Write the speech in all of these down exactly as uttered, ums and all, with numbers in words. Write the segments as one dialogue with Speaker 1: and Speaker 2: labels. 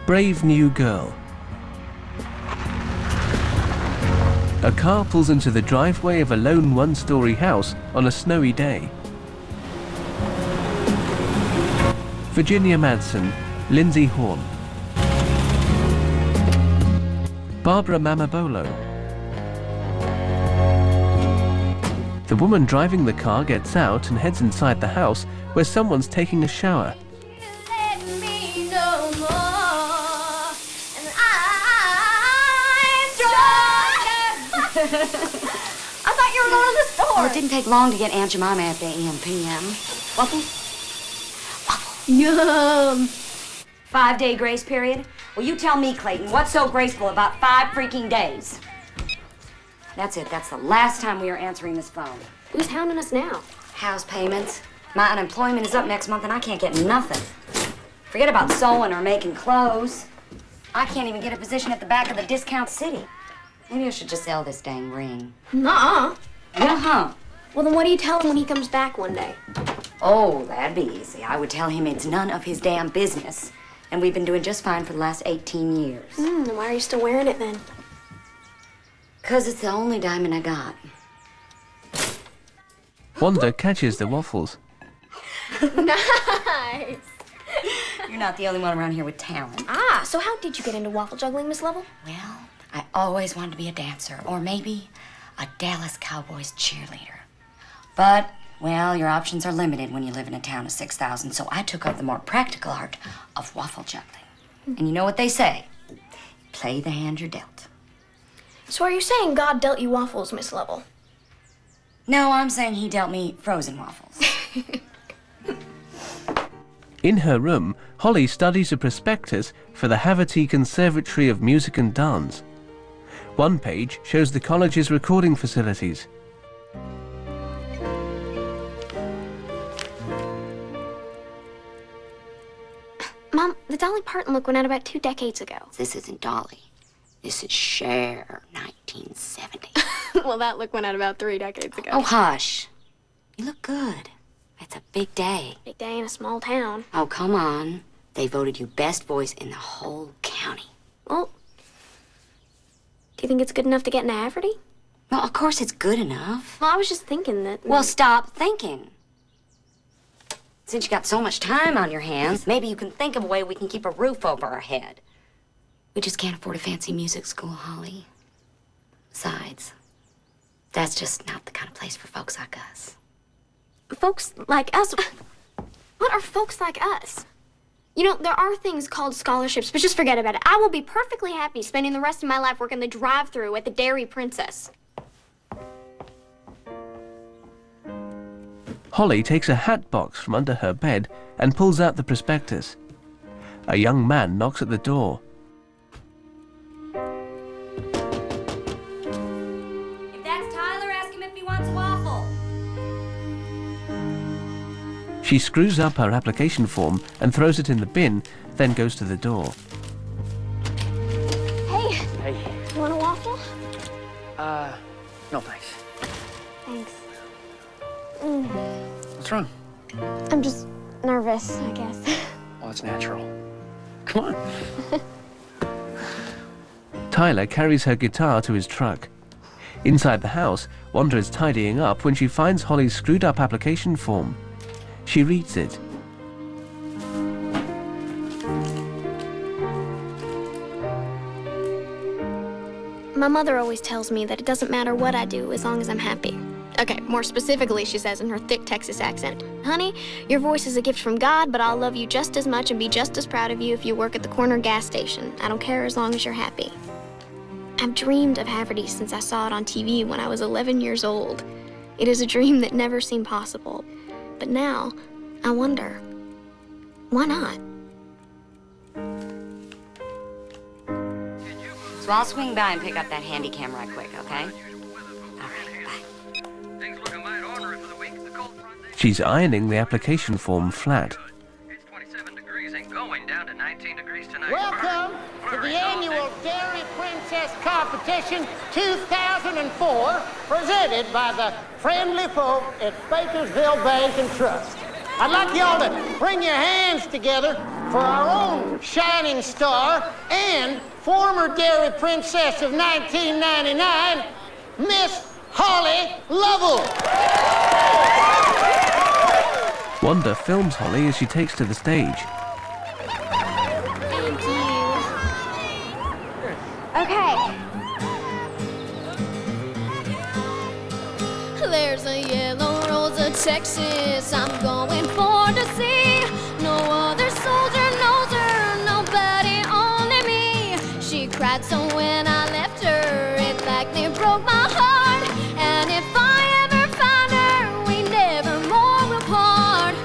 Speaker 1: Brave New Girl. A car pulls into the driveway of a lone one-story house on a snowy day. Virginia Madsen, Lindsay Horn. Barbara Mamabolo. The woman driving the car gets out and heads inside the house where someone's taking a shower.
Speaker 2: I thought you were going to the store. Oh, it didn't take long to get Aunt Jemima at the A M P M. Waffles? Waffles. Yum. Five-day grace period? Well, you tell me, Clayton, what's so graceful about five freaking days? That's it. That's the last time we are answering this phone.
Speaker 3: Who's hounding us now?
Speaker 2: House payments. My unemployment is up next month, and I can't get nothing. Forget about sewing or making clothes. I can't even get a position at the back of the discount city. Maybe I should just sell this dang ring.
Speaker 3: Nuh-uh.
Speaker 2: Uh-huh.
Speaker 3: Well, then what do you tell him when he comes back one day?
Speaker 2: Oh, that'd be easy. I would tell him it's none of his damn business. And we've been doing just fine for the last eighteen years.
Speaker 3: Mm, then why are you still wearing it then?
Speaker 2: Because it's the only diamond I got.
Speaker 1: Wanda catches the waffles.
Speaker 3: Nice.
Speaker 2: You're not the only one around here with talent.
Speaker 3: Ah, so how did you get into waffle juggling, Miss Lovell?
Speaker 2: Well, I always wanted to be a dancer, or maybe a Dallas Cowboys cheerleader. But, well, your options are limited when you live in a town of six thousand, so I took up the more practical art of waffle juggling. And you know what they say? Play the hand you're dealt.
Speaker 3: So are you saying God dealt you waffles, Miss Lovell?
Speaker 2: No, I'm saying he dealt me frozen waffles.
Speaker 1: In her room, Holly studies a prospectus for the Haverty Conservatory of Music and Dance. One page shows the college's recording facilities.
Speaker 3: Mom, the Dolly Parton look went out about two decades ago.
Speaker 2: This isn't Dolly. This is Cher, nineteen seventy.
Speaker 3: Well, that look went out about three decades ago.
Speaker 2: Oh, hush. You look good. It's a big day.
Speaker 3: Big day in a small town.
Speaker 2: Oh, come on. They voted you best voice in the whole county.
Speaker 3: Well, do you think it's good enough to get into Haverty?
Speaker 2: Well, of course it's good enough.
Speaker 3: Well, I was just thinking that...
Speaker 2: Well, stop thinking. Since you got so much time on your hands, maybe you can think of a way we can keep a roof over our head. We just can't afford a fancy music school, Holly. Besides, that's just not the kind of place for folks like us.
Speaker 3: Folks like us? What are folks like us? You know, there are things called scholarships, but just forget about it. I will be perfectly happy spending the rest of my life working the drive-thru at the Dairy Princess.
Speaker 1: Holly takes a hat box from under her bed and pulls out the prospectus. A young man knocks at the door.
Speaker 2: If that's Tyler, ask him if he wants a waffle.
Speaker 1: She screws up her application form and throws it in the bin, then goes to the door.
Speaker 3: Hey.
Speaker 4: Hey.
Speaker 3: You want a waffle?
Speaker 4: Uh, no thanks.
Speaker 3: Thanks. Mm.
Speaker 4: What's wrong?
Speaker 3: I'm just nervous, I guess.
Speaker 4: Well, it's natural. Come on.
Speaker 1: Tyler carries her guitar to his truck. Inside the house, Wanda is tidying up when she finds Holly's screwed up application form. She reads it.
Speaker 3: My mother always tells me that it doesn't matter what I do as long as I'm happy. Okay, more specifically, she says in her thick Texas accent, "Honey, your voice is a gift from God, but I'll love you just as much and be just as proud of you if you work at the corner gas station. I don't care as long as you're happy." I've dreamed of Haverty since I saw it on T V when I was eleven years old. It is a dream that never seemed possible. But now, I wonder, why not?
Speaker 2: So I'll swing by and pick up that handy cam right quick, okay? All right, bye.
Speaker 5: Things looking mighty ornery for the week. The cold front day.
Speaker 1: She's ironing the application form flat.
Speaker 5: It's twenty-seven degrees and going down to nineteen degrees tonight.
Speaker 6: Welcome to the annual Dairy Princess Competition two thousand four, presented by the friendly folk at Bakersville Bank and Trust. I'd like y'all to bring your hands together for our own shining star and former Dairy Princess of nineteen ninety-nine, Miss Holly Lovell.
Speaker 1: Wanda films Holly as she takes to the stage.
Speaker 3: Thank you.
Speaker 2: Okay.
Speaker 3: There's a yellow rose of Texas I'm going for to see. No other soldier knows her, nobody, only me. She cried so when I left her, it likely broke my heart. And if I ever find her, we never more will part.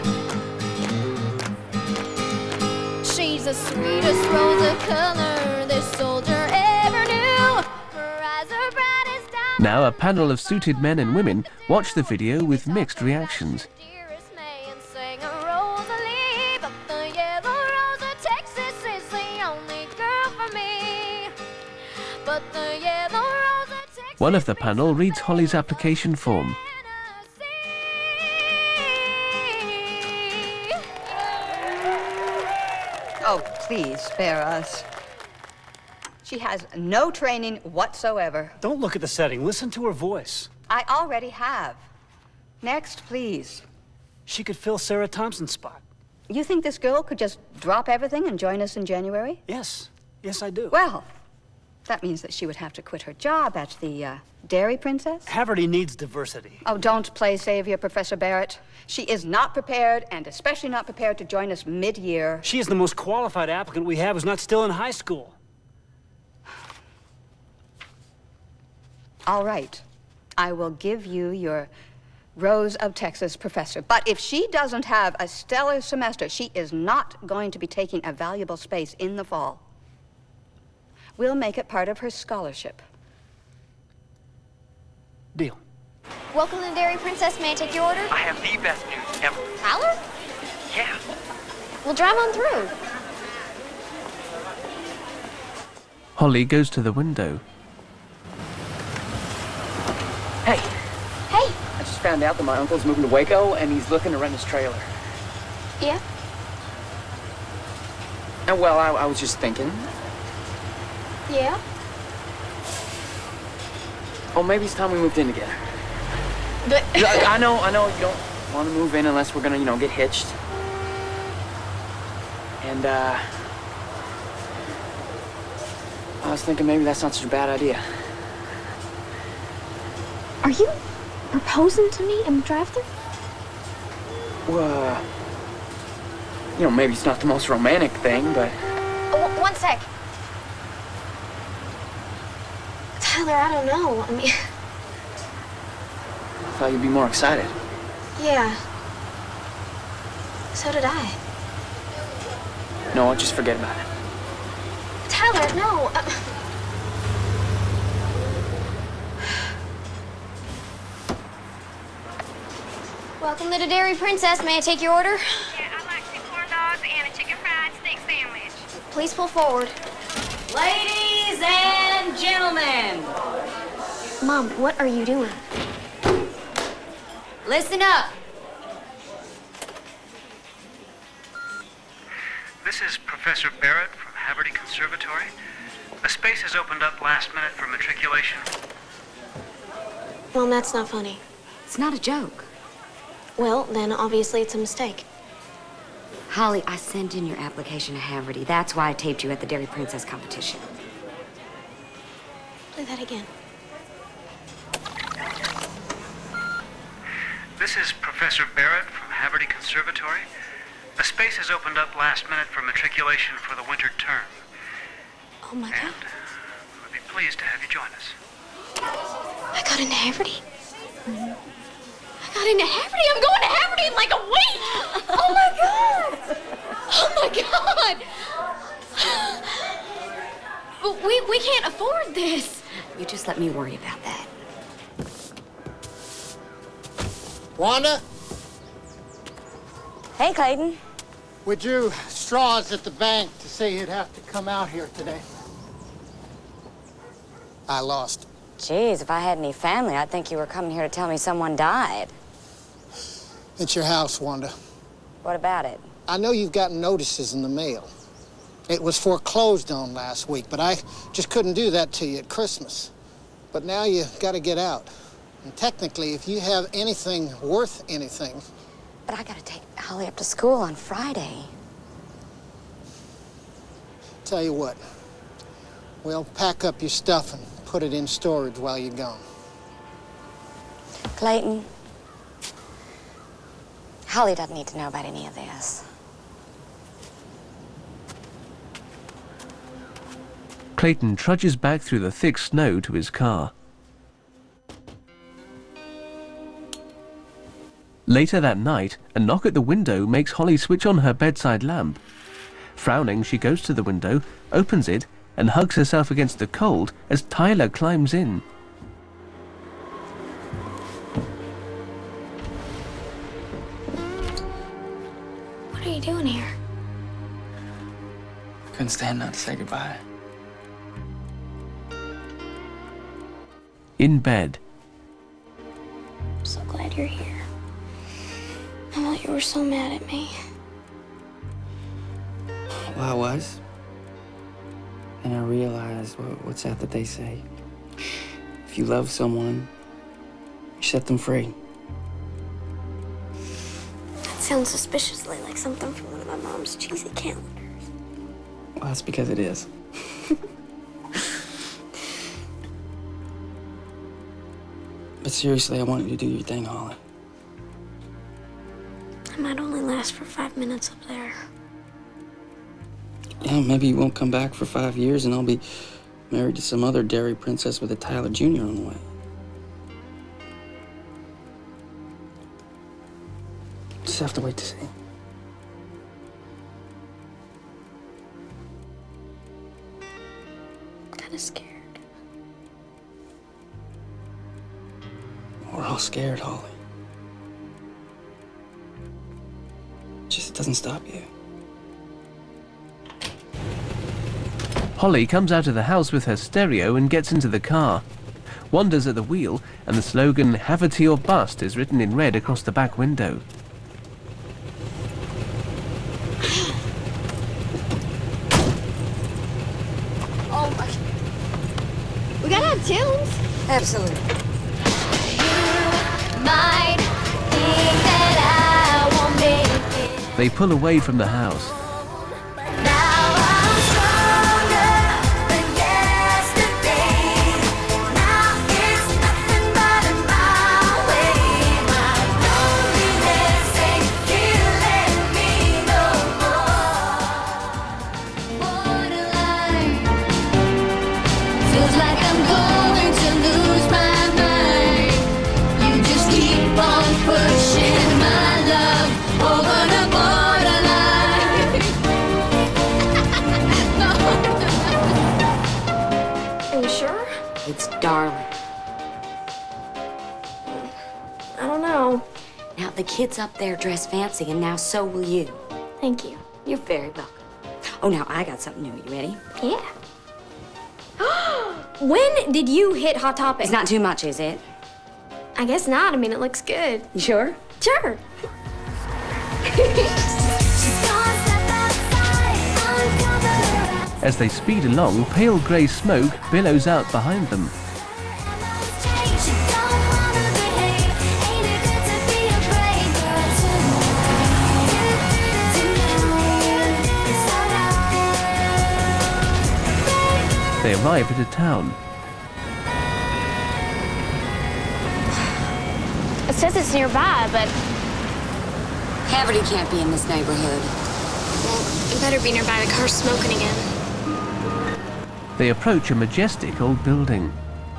Speaker 3: She's the sweetest rose of color this soldier ever knew. Her eyes are bright as diamonds.
Speaker 1: Now a panel of suited men and women watch the video with mixed reactions.
Speaker 3: Dearest May and sang a Rosalie, but the yellow rose of Texas is the only girl for me. But the yellow rose of Texas.
Speaker 1: One of the panel reads Holly's application form.
Speaker 7: Oh, please spare us. She has no training whatsoever.
Speaker 4: Don't look at the setting. Listen to her voice.
Speaker 7: I already have. Next, please.
Speaker 4: She could fill Sarah Thompson's spot.
Speaker 7: You think this girl could just drop everything and join us in January?
Speaker 4: Yes. Yes, I do.
Speaker 7: Well, that means that she would have to quit her job at the uh, Dairy Princess.
Speaker 4: Haverty needs diversity.
Speaker 7: Oh, don't play savior, Professor Barrett. She is not prepared, and especially not prepared to join us mid-year.
Speaker 4: She is the most qualified applicant we have who's not still in high school.
Speaker 7: All right. I will give you your Rose of Texas professor. But if she doesn't have a stellar semester, she is not going to be taking a valuable space in the fall. We'll make it part of her scholarship.
Speaker 4: Deal.
Speaker 3: Welcome to Dairy Princess. May I take your order?
Speaker 5: I have the best news ever.
Speaker 3: Tyler?
Speaker 5: Yeah.
Speaker 3: We'll drive on through.
Speaker 1: Holly goes to the window.
Speaker 4: Hey,
Speaker 3: Hey.
Speaker 4: I just found out that my uncle's moving to Waco and he's looking to rent his trailer.
Speaker 3: Yeah?
Speaker 4: And well, I, I was just thinking,
Speaker 3: Yeah?
Speaker 4: oh, maybe it's time we moved in together.
Speaker 3: But
Speaker 4: I, I know, I know you don't want to move in unless we're gonna, you know, get hitched. And, uh, I was thinking maybe that's not such a bad idea.
Speaker 3: are you proposing to me in the drive-thru?
Speaker 4: Well, uh, you know, maybe it's not the most romantic thing, but
Speaker 3: Oh, one sec. Tyler, I don't know. I mean,
Speaker 4: I thought you'd be more excited.
Speaker 3: yeah. So did I.
Speaker 4: No, just forget about it.
Speaker 3: Tyler, no. Uh... Welcome to the Dairy Princess. May I take your order?
Speaker 8: Yeah, I'd like two corn dogs and a chicken fried steak sandwich.
Speaker 3: Please pull forward.
Speaker 2: Ladies and gentlemen,
Speaker 3: Mom, what are you doing?
Speaker 2: listen up.
Speaker 5: This is Professor Barrett from Haverty Conservatory. A space has opened up last minute for matriculation.
Speaker 3: Mom, that's not funny.
Speaker 2: It's not a joke.
Speaker 3: Well, then obviously it's a mistake.
Speaker 2: Holly, I sent in your application to Haverty. That's why I taped you at the Dairy Princess competition.
Speaker 3: Play that again.
Speaker 5: This is Professor Barrett from Haverty Conservatory. A space has opened up last minute for matriculation for the winter term.
Speaker 3: Oh my God.
Speaker 5: And we'll be pleased to have you join us.
Speaker 3: I got into Haverty. I got into Haverty. I'm going to Haverty in like a week. Oh my God. Oh my God. But we, we can't afford this.
Speaker 2: You just let me worry about that.
Speaker 6: Wanda,
Speaker 7: Hey, Clayton.
Speaker 6: we drew straws at the bank to say you'd have to come out here today. I lost.
Speaker 2: Geez, if I had any family, I'd think you were coming here to tell me someone died.
Speaker 6: It's your house, Wanda.
Speaker 2: What about it?
Speaker 6: I know you've gotten notices in the mail. It was foreclosed on last week, but I just couldn't do that to you at Christmas. But now you gotta get out. And technically, if you have anything worth anything...
Speaker 2: But I gotta take Holly up to school on Friday.
Speaker 6: Tell you what, we'll pack up your stuff and put it in storage while you're gone.
Speaker 2: Clayton, Holly doesn't need to know about any of this.
Speaker 1: Clayton trudges back through the thick snow to his car. Later that night, a knock at the window makes Holly switch on her bedside lamp. Frowning, she goes to the window, opens it, and hugs herself against the cold as Tyler climbs in.
Speaker 3: What are you doing here?
Speaker 4: Couldn't stand not to say goodbye.
Speaker 1: In bed,
Speaker 3: I'm so glad you're here. I thought you were so mad at me.
Speaker 4: Well, I was. And I realized what, what's that that they say? If you love someone, you set them free.
Speaker 3: That sounds suspiciously like something from one of my mom's cheesy calendars.
Speaker 4: Well, that's because it is. But seriously, I want you to do your thing, Holly.
Speaker 3: I might only last for five minutes up there.
Speaker 4: Yeah, maybe you won't come back for five years and I'll be married to some other dairy princess with a Tyler Junior on the way. Just have to wait to see.
Speaker 3: I'm kind of scared.
Speaker 4: We're all scared, Holly. Just it doesn't stop you.
Speaker 1: Holly comes out of the house with her stereo and gets into the car. Wanda's at the wheel, and the slogan, "Haverty or Bust," is written in red across the back window.
Speaker 3: Oh my... We gotta have tunes.
Speaker 2: Absolutely.
Speaker 3: Might think that I won't make it.
Speaker 1: They pull away from the house.
Speaker 3: Now I'm stronger than yesterday. Now it's nothing but my way. My loneliness ain't killing me no more. Borderline feels like I'm going to lose my mind. You just keep on pushing my love over the borderline. No. Are you sure?
Speaker 2: It's darling.
Speaker 3: I don't know.
Speaker 2: Now, the kids up there dress fancy, and now so will you.
Speaker 3: Thank you.
Speaker 2: You're very welcome. Oh, now, I got something new. You ready?
Speaker 3: Yeah. When did you hit Hot Topic?
Speaker 2: It's not too much, is it?
Speaker 3: I guess not. I mean, it looks good.
Speaker 2: You sure?
Speaker 3: Sure.
Speaker 1: As they speed along, pale grey smoke billows out behind them. They arrive at a town.
Speaker 3: It says it's nearby, but...
Speaker 2: Haverty can't be in this neighborhood.
Speaker 3: Well, it better be nearby. The car's smoking again.
Speaker 1: They approach a majestic old building.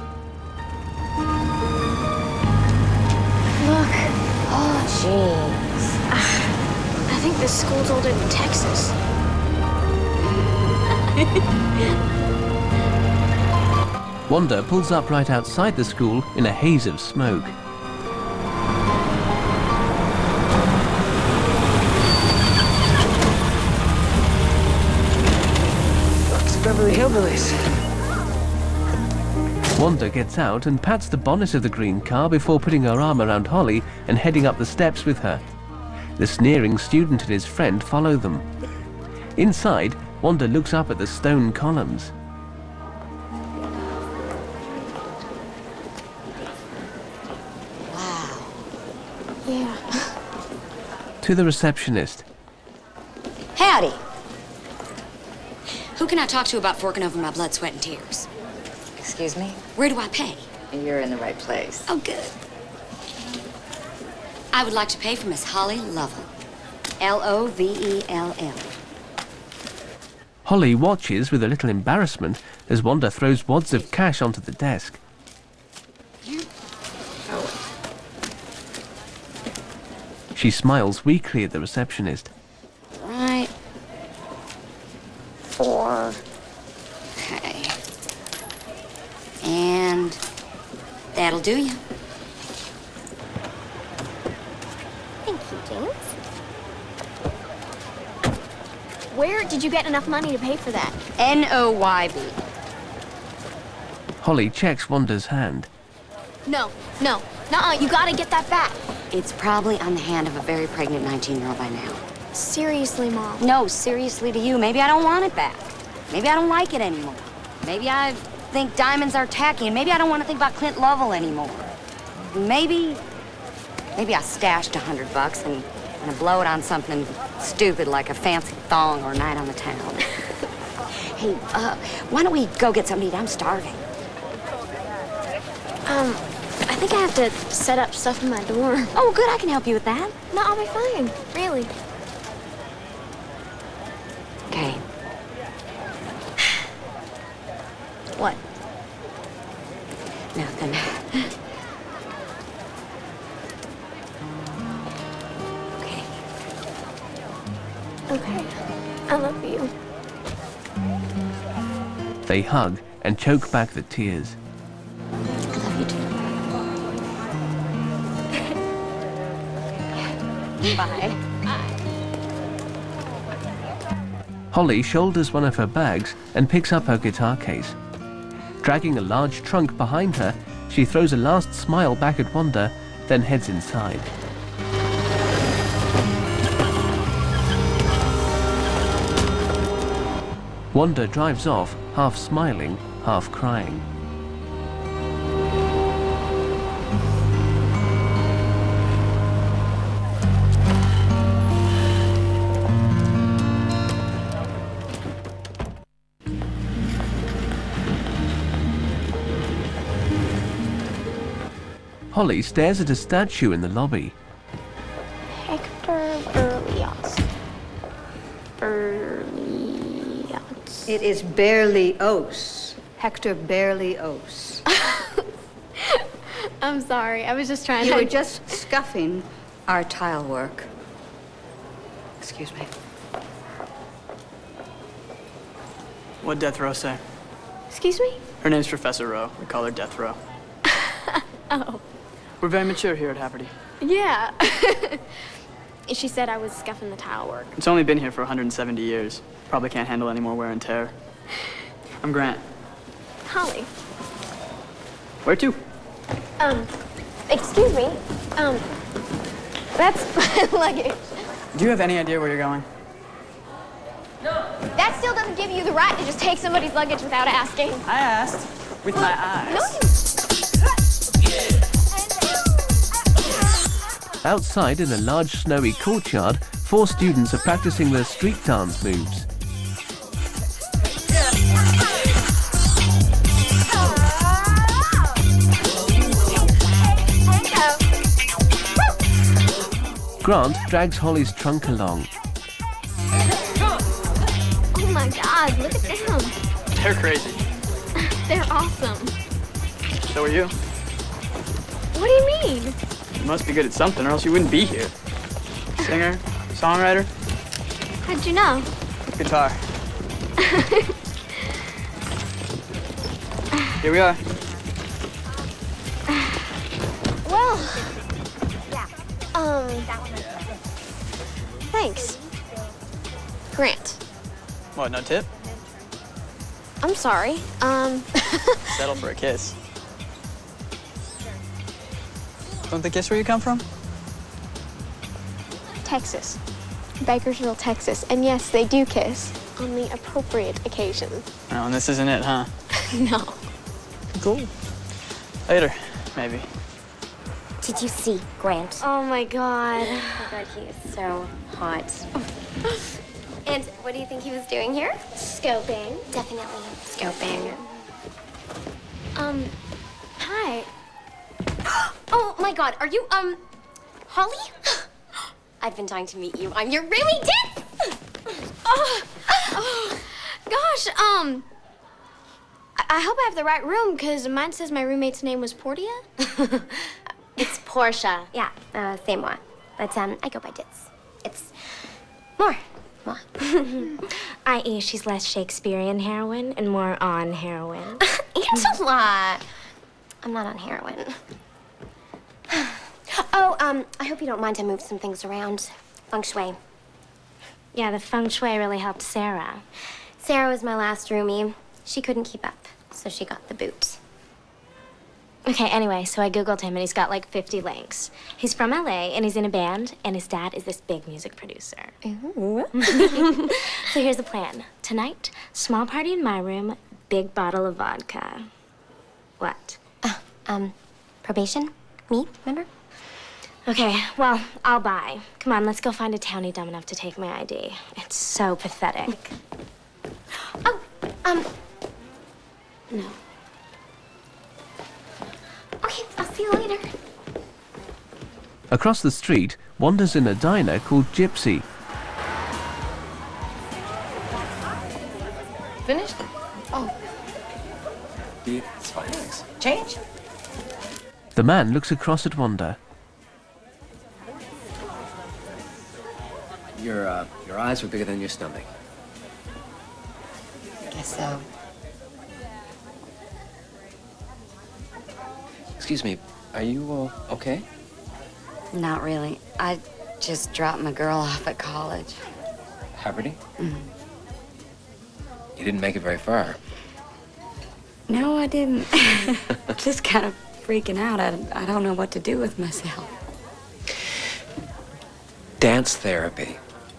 Speaker 3: Look.
Speaker 2: Oh, jeez.
Speaker 3: I think this school's older than Texas.
Speaker 1: Wanda pulls up right outside the school in a haze of smoke.
Speaker 4: It's Beverly Hillbillies.
Speaker 1: Wanda gets out and pats the bonnet of the green car before putting her arm around Holly and heading up the steps with her. The sneering student and his friend follow them. Inside, Wanda looks up at the stone columns.
Speaker 2: Wow.
Speaker 3: Yeah.
Speaker 1: To the receptionist.
Speaker 2: Howdy. Who can I talk to about forking over my blood, sweat, and tears?
Speaker 9: Excuse me?
Speaker 2: Where do I pay?
Speaker 9: You're in the right place.
Speaker 2: Oh, good. I would like to pay for Miss Holly Lovell. L O V E L L.
Speaker 1: Holly watches with a little embarrassment as Wanda throws wads of cash onto the desk. She smiles weakly at the receptionist.
Speaker 2: Right. Four. Okay. And that'll do you.
Speaker 3: Thank you, James. Where did you get enough money to pay for that?
Speaker 2: N O Y B.
Speaker 1: Holly checks Wanda's hand.
Speaker 3: No, no. Nuh-uh, you gotta get that back.
Speaker 2: It's probably on the hand of a very pregnant nineteen-year-old by now.
Speaker 3: Seriously, Mom.
Speaker 2: No, seriously to you. Maybe I don't want it back. Maybe I don't like it anymore. Maybe I think diamonds are tacky, and maybe I don't want to think about Clint Lovell anymore. Maybe, maybe I stashed a hundred bucks and, and I blow it on something stupid like a fancy thong or a night on the town. Hey, uh, why don't we go get something to eat? I'm starving.
Speaker 3: Um, I think I have to set up stuff in my dorm.
Speaker 2: Oh, good. I can help you with that.
Speaker 3: No, I'll be fine. Really.
Speaker 2: Okay.
Speaker 3: What?
Speaker 2: Nothing. Okay.
Speaker 3: Okay. I love you.
Speaker 1: They hug and choke back the tears.
Speaker 2: I love you too.
Speaker 3: Bye.
Speaker 1: Holly shoulders one of her bags and picks up her guitar case. Dragging a large trunk behind her, she throws a last smile back at Wanda, then heads inside. Wanda drives off, half smiling, half crying. Holly stares at a statue in the lobby.
Speaker 3: Hector Berlioz. Berlioz.
Speaker 7: It is Berlioz. Hector Berlioz.
Speaker 3: I'm sorry. I was just trying
Speaker 7: You
Speaker 3: to...
Speaker 7: were just scuffing our tile work. Excuse me.
Speaker 4: What'd Death Row say?
Speaker 3: Excuse me?
Speaker 4: Her name's Professor Rowe. We call her Death Row.
Speaker 3: Oh.
Speaker 4: We're very mature here at Haverty.
Speaker 3: Yeah. She said I was scuffing the tile work.
Speaker 4: It's only been here for one hundred seventy years. Probably can't handle any more wear and tear. I'm Grant.
Speaker 3: Holly.
Speaker 4: Where to?
Speaker 3: Um, excuse me. Um, that's my luggage.
Speaker 4: Do you have any idea where you're going?
Speaker 3: That still doesn't give you the right to just take somebody's luggage without asking.
Speaker 4: I asked with my eyes.
Speaker 3: No, you...
Speaker 1: Outside in a large snowy courtyard, four students are practicing their street dance moves. Grant drags Holly's trunk along.
Speaker 3: Oh my God, look at them.
Speaker 4: They're crazy.
Speaker 3: They're awesome.
Speaker 4: So are you.
Speaker 3: What do you mean?
Speaker 4: You must be good at something or else you wouldn't be here. Singer? Songwriter?
Speaker 3: How'd you know?
Speaker 4: Guitar. Here we are.
Speaker 3: Well, um, thanks. Grant.
Speaker 4: What, no tip?
Speaker 3: I'm sorry. Um,
Speaker 4: Settle for a kiss. Don't they kiss where you come from?
Speaker 3: Texas. Bakersville, Texas. And yes, they do kiss on the appropriate occasion.
Speaker 4: Oh, and this isn't it, huh?
Speaker 3: No.
Speaker 4: Cool. Later, maybe.
Speaker 10: Did you see Grant?
Speaker 3: Oh my God.
Speaker 10: Oh my God, he is so hot. And what do you think he was doing here?
Speaker 3: Scoping.
Speaker 10: Definitely scoping.
Speaker 3: Um, hi.
Speaker 10: Oh my God, are you, um, Holly? I've been dying to meet you. I'm your roomie, Dit!
Speaker 3: Oh, oh, gosh, um, I, I hope I have the right room, because mine says my roommate's name was Portia.
Speaker 10: It's Portia. Yeah, uh, same one. But, um, I go by Ditz. It's more. More.
Speaker 11: that is, she's less Shakespearean heroine and more on heroin.
Speaker 10: Angela! I'm not on heroin. Oh, um, I hope you don't mind I moved some things around. Feng shui.
Speaker 11: Yeah, the feng shui really helped Sarah.
Speaker 10: Sarah was my last roomie. She couldn't keep up, so she got the boot.
Speaker 11: Okay, anyway, so I Googled him and he's got like fifty links. He's from L A and he's in a band and his dad is this big music producer.
Speaker 10: Ooh.
Speaker 11: So here's the plan. Tonight, small party in my room, big bottle of vodka. What?
Speaker 10: Uh, um, probation? Me, remember?
Speaker 11: Okay, well, I'll buy. Come on, let's go find a townie dumb enough to take my I D. It's so pathetic.
Speaker 10: Oh, um,
Speaker 11: no.
Speaker 10: Okay, I'll see you later.
Speaker 1: Across the street, Wanda's in a diner called Gypsy.
Speaker 9: Finished?
Speaker 12: Oh. It's fine, thanks.
Speaker 9: Change?
Speaker 1: The man looks across at Wanda.
Speaker 12: Your, uh, your eyes were bigger than your stomach.
Speaker 9: I guess so.
Speaker 12: Excuse me, are you, uh, okay?
Speaker 2: Not really. I just dropped my girl off at college.
Speaker 12: Haverty?
Speaker 2: Mm.
Speaker 12: You didn't make it very far.
Speaker 2: No, I didn't. Just kind of freaking out. I, I don't know what to do with myself.
Speaker 12: Dance therapy.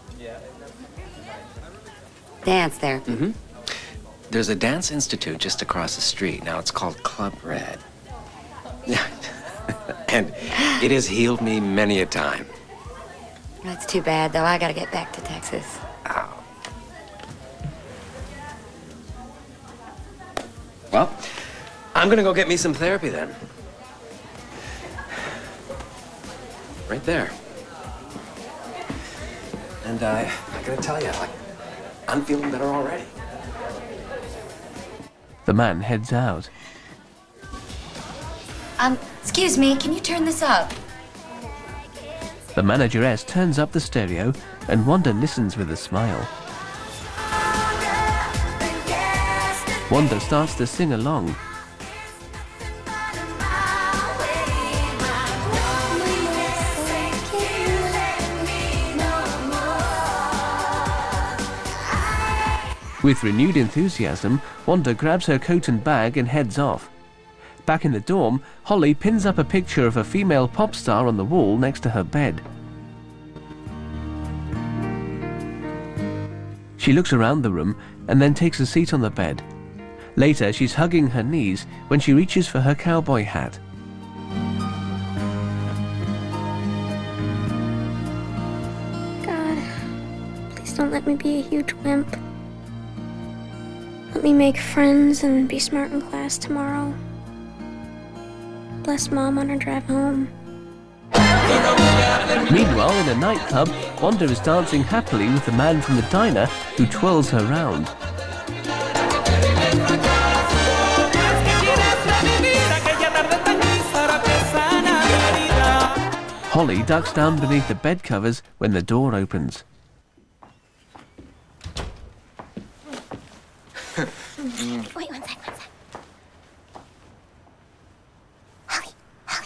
Speaker 2: Dance therapy?
Speaker 12: Mm-hmm. There's a dance institute just across the street. Now it's called Club Red. And it has healed me many a time.
Speaker 2: That's too bad, though. I gotta get back to Texas.
Speaker 12: Oh. Well, I'm gonna go get me some therapy then. Right there. And uh, I gotta tell you, like, I'm feeling better already.
Speaker 1: The man heads out.
Speaker 2: Um, excuse me, can you turn this up?
Speaker 1: The manageress turns up the stereo and Wanda listens with a smile. Wanda starts to sing along. With renewed enthusiasm, Wanda grabs her coat and bag and heads off. Back in the dorm, Holly pins up a picture of a female pop star on the wall next to her bed. She looks around the room and then takes a seat on the bed. Later, she's hugging her knees when she reaches for her cowboy hat.
Speaker 3: God, please don't let me be a huge wimp. Let me make friends and be smart in class tomorrow. Bless Mom on her drive home.
Speaker 1: Meanwhile, in a nightclub, Wanda is dancing happily with the man from the diner who twirls her round. Holly ducks down beneath the bed covers when the door opens.
Speaker 10: Wait one sec, one sec. Holly, Holly.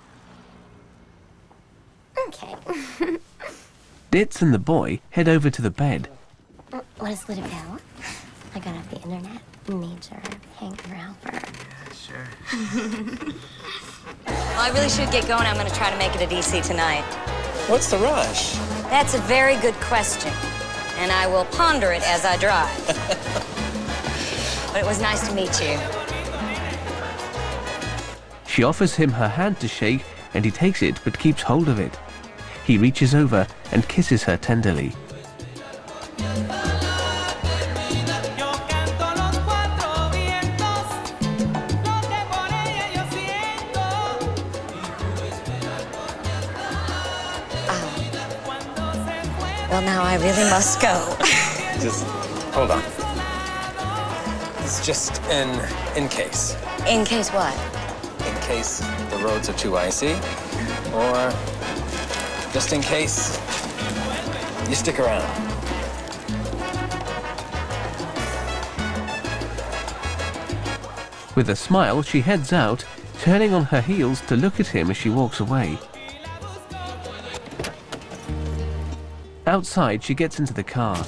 Speaker 10: Okay.
Speaker 11: Ditz and the boy head over to the bed.
Speaker 10: What is Ludovico? I got off the internet. Major hangover helper.
Speaker 4: Yeah, sure.
Speaker 2: Well, I really should get going. I'm gonna try to make it to D C tonight.
Speaker 12: What's the rush?
Speaker 2: That's a very good question, and I will ponder it as I drive. But it was nice to meet you.
Speaker 1: She offers him her hand to shake, and he takes it but keeps hold of it. He reaches over and kisses her tenderly.
Speaker 2: Well, now I really must go.
Speaker 12: Just hold on. It's just in in case.
Speaker 2: In case what?
Speaker 12: In case the roads are too icy, or just in case you stick around.
Speaker 1: With a smile, she heads out, turning on her heels to look at him as she walks away. Outside, she gets into the car.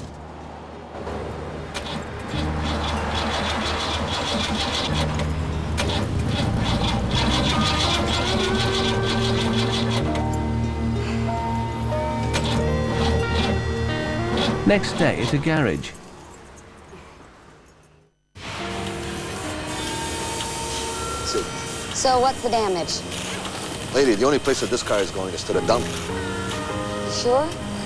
Speaker 1: Next day at a garage.
Speaker 2: So what's the damage?
Speaker 13: Lady, the only place that this car is going is to the dump.
Speaker 2: Sure?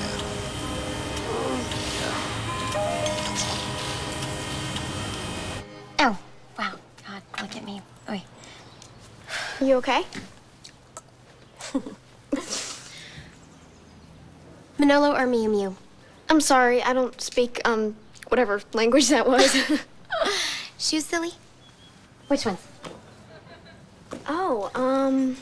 Speaker 10: Oh, wow. God, look at me. Oy.
Speaker 3: You okay?
Speaker 10: Manolo or Miu Miu?
Speaker 3: I'm sorry, I don't speak, um, whatever language that was.
Speaker 10: Shoes, silly? Which ones?
Speaker 3: Oh, um...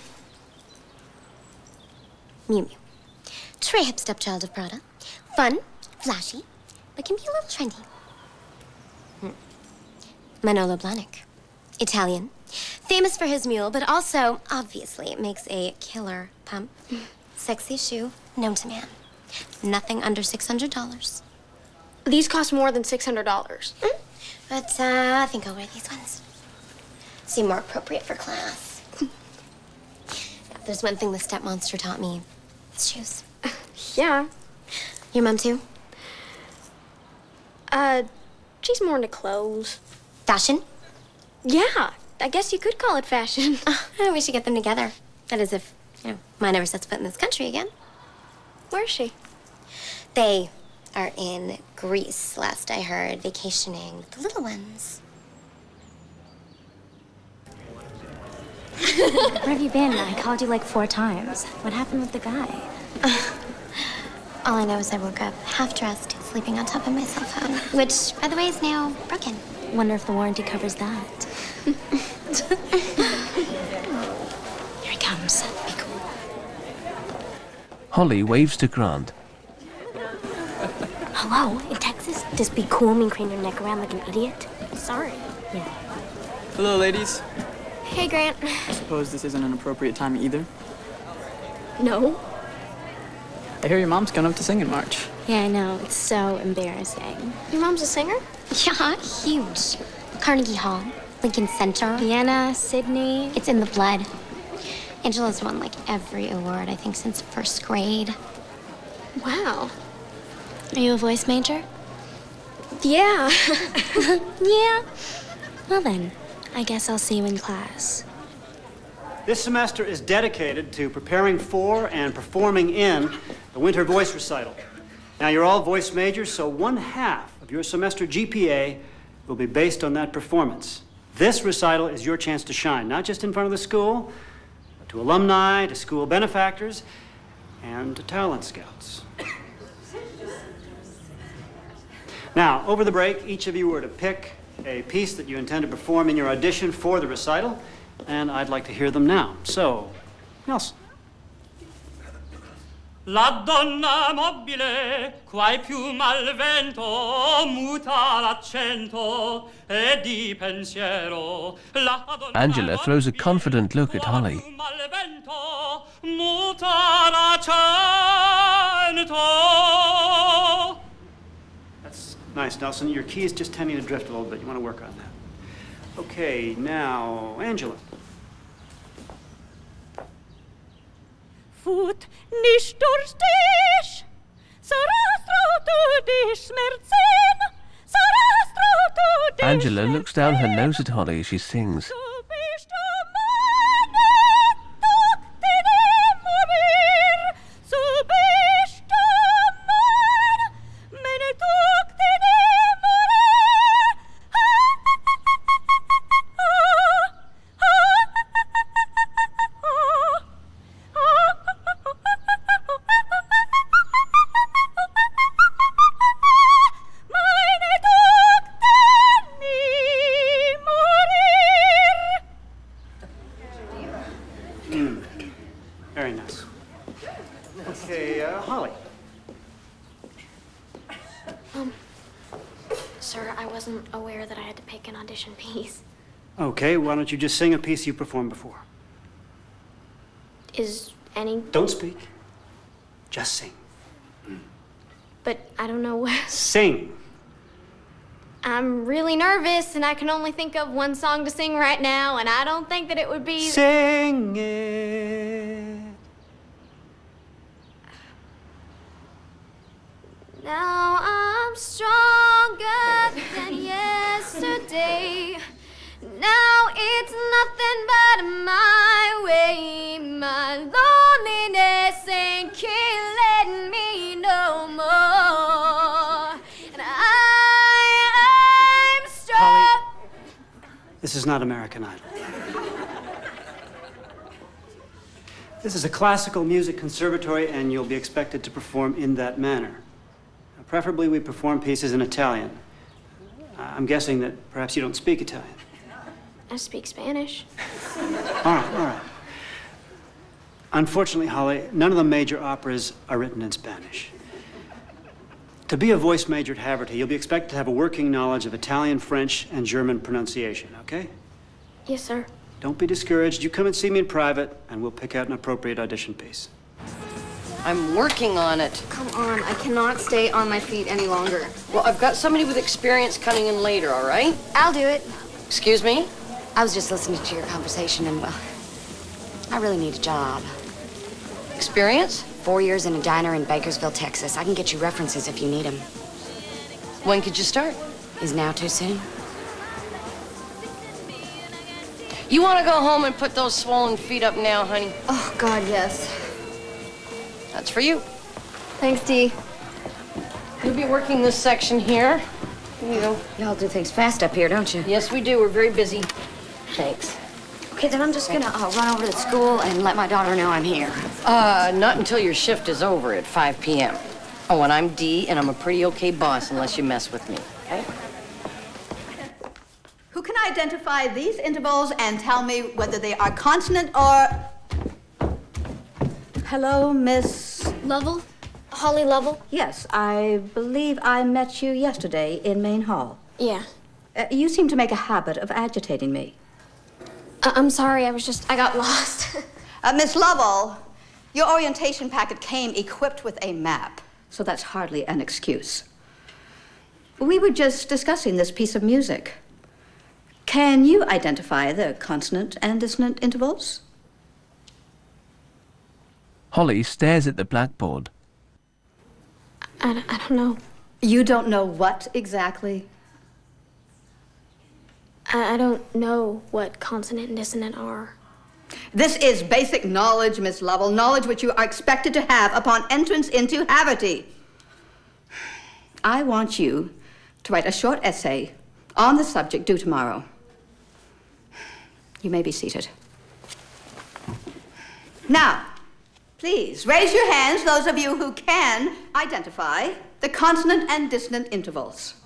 Speaker 10: Miu Miu. Tray hip stepchild of Prada. Fun, flashy, but can be a little trendy. Hmm. Manolo Blahnik. Italian. Famous for his mule, but also, obviously, makes a killer pump. Sexy shoe, known to man. Nothing under six hundred dollars.
Speaker 3: These cost more than six hundred dollars.
Speaker 10: Mm. But uh, I think I'll wear these ones. Seem more appropriate for class. If there's one thing the step monster taught me, it's shoes.
Speaker 3: Yeah.
Speaker 10: Your mom too?
Speaker 3: Uh, she's more into clothes.
Speaker 10: Fashion?
Speaker 3: Yeah, I guess you could call it fashion.
Speaker 10: Oh, we should get them together. That is if, you know, mine ever sets foot in this country again.
Speaker 3: Where is she?
Speaker 10: They are in Greece, last I heard, vacationing with the little ones.
Speaker 11: Where have you been? I called you like four times. What happened with the guy?
Speaker 10: All I know is I woke up half-dressed, sleeping on top of my cell phone, which, by the way, is now broken.
Speaker 11: Wonder if the warranty covers that. Here he comes. Be cool.
Speaker 1: Holly waves to Grant.
Speaker 11: Hello? In Texas, does be cool mean crane your neck around like an idiot?
Speaker 3: Sorry.
Speaker 11: Yeah.
Speaker 4: Hello, ladies.
Speaker 3: Hey, Grant.
Speaker 4: I suppose this isn't an appropriate time either.
Speaker 3: No.
Speaker 4: I hear your mom's going up to singing march.
Speaker 11: Yeah, I know. It's so embarrassing.
Speaker 3: Your mom's a singer?
Speaker 10: Yeah, huge. Carnegie Hall, Lincoln Center.
Speaker 11: Vienna, Sydney.
Speaker 10: It's in the blood. Angela's won like every award, I think, since first grade.
Speaker 3: Wow.
Speaker 11: Are you a voice major?
Speaker 3: Yeah.
Speaker 11: Yeah. Well then, I guess I'll see you in class.
Speaker 14: This semester is dedicated to preparing for and performing in the Winter Voice Recital. Now, you're all voice majors, so one half of your semester G P A will be based on that performance. This recital is your chance to shine, not just in front of the school, but to alumni, to school benefactors, and to talent scouts. Now, over the break, each of you were to pick a piece that you intend to perform in your audition for the recital, and I'd like to hear them now. So, Nelson.
Speaker 15: La donna mobile, quai più mal vento, muta l'accento e di pensiero. La donna
Speaker 1: Angela throws a confident look at Holly.
Speaker 15: mal vento, muta l'accento.
Speaker 14: That's nice, Nelson. Your key is just tending to drift a little bit. You want to work on that. Okay, now, Angela.
Speaker 15: Foot nicht durch dich. Sarastro du dich Schmerzen, Sarastro du dich.
Speaker 1: Angela looks down her nose at Holly as she sings.
Speaker 14: Very nice. Okay, uh, Holly.
Speaker 3: Um, sir, I wasn't aware that I had to pick an audition piece.
Speaker 14: Okay, why don't you just sing a piece you performed before?
Speaker 3: Is any...
Speaker 14: Don't speak. Just sing.
Speaker 3: But I don't know what...
Speaker 14: Sing.
Speaker 3: I'm really nervous, and I can only think of one song to sing right now, and I don't think that it would be...
Speaker 14: Sing it.
Speaker 3: Now I'm stronger than yesterday. Now it's nothing but my way. My loneliness ain't killing me no more. And I, I'm strong.
Speaker 14: Holly, this is not American Idol. This is a classical music conservatory, and you'll be expected to perform in that manner. Preferably, we perform pieces in Italian. I'm guessing that perhaps you don't speak Italian.
Speaker 3: I speak Spanish.
Speaker 14: All right, all right. Unfortunately, Holly, none of the major operas are written in Spanish. To be a voice major at Haverty, you'll be expected to have a working knowledge of Italian, French, and German pronunciation, okay?
Speaker 3: Yes, sir.
Speaker 14: Don't be discouraged. You come and see me in private, and we'll pick out an appropriate audition piece.
Speaker 16: I'm working on it.
Speaker 7: Come on, I cannot stay on my feet any longer.
Speaker 16: Well, I've got somebody with experience coming in later, all right?
Speaker 2: I'll do it.
Speaker 16: Excuse me?
Speaker 2: I was just listening to your conversation, and, well, I really need a job.
Speaker 16: Experience?
Speaker 2: Four years in a diner in Bakersville, Texas. I can get you references if you need them.
Speaker 16: When could you start?
Speaker 2: Is now too soon?
Speaker 16: You want to go home and put those swollen feet up now, honey?
Speaker 7: Oh, God, yes.
Speaker 16: That's for you.
Speaker 7: Thanks, Dee.
Speaker 16: You'll be working this section here. Here you go.
Speaker 2: Y'all do things fast up here, don't you?
Speaker 16: Yes, we do. We're very busy. Thanks.
Speaker 2: Okay, then I'm just gonna uh, run over to the school and let my daughter know I'm here.
Speaker 16: Uh, not until your shift is over at five p m Oh, and I'm Dee, and I'm a pretty okay boss unless you mess with me, okay?
Speaker 7: Who can identify these intervals and tell me whether they are consonant or... Hello, Miss...
Speaker 3: Lovell? Holly Lovell?
Speaker 7: Yes, I believe I met you yesterday in Main Hall.
Speaker 3: Yeah.
Speaker 7: Uh, you seem to make a habit of agitating me.
Speaker 3: Uh, I'm sorry, I was just... I got lost.
Speaker 7: uh, Miss Lovell, your orientation packet came equipped with a map, so that's hardly an excuse. We were just discussing this piece of music. Can you identify the consonant and dissonant intervals?
Speaker 1: Holly stares at the blackboard.
Speaker 3: I, I don't know.
Speaker 7: You don't know what exactly?
Speaker 3: I, I don't know what consonant and dissonant are.
Speaker 7: This is basic knowledge, Miss Lovell, knowledge which you are expected to have upon entrance into Haverty. I want you to write a short essay on the subject due tomorrow. You may be seated. Now, please raise your hands, those of you who can identify the consonant and dissonant intervals.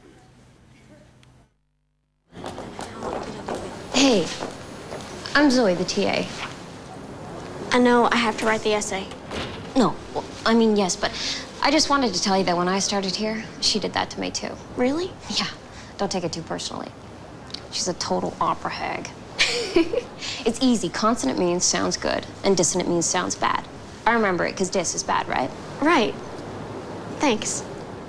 Speaker 10: Hey, I'm Zoe, the T A.
Speaker 3: I know I have to write the essay.
Speaker 10: No, well, I mean, yes, but I just wanted to tell you that when I started here, she did that to me, too.
Speaker 3: Really?
Speaker 10: Yeah, don't take it too personally. She's a total opera hag. It's easy. Consonant means sounds good, and dissonant means sounds bad. I remember it because dis is bad, right?
Speaker 3: Right. Thanks.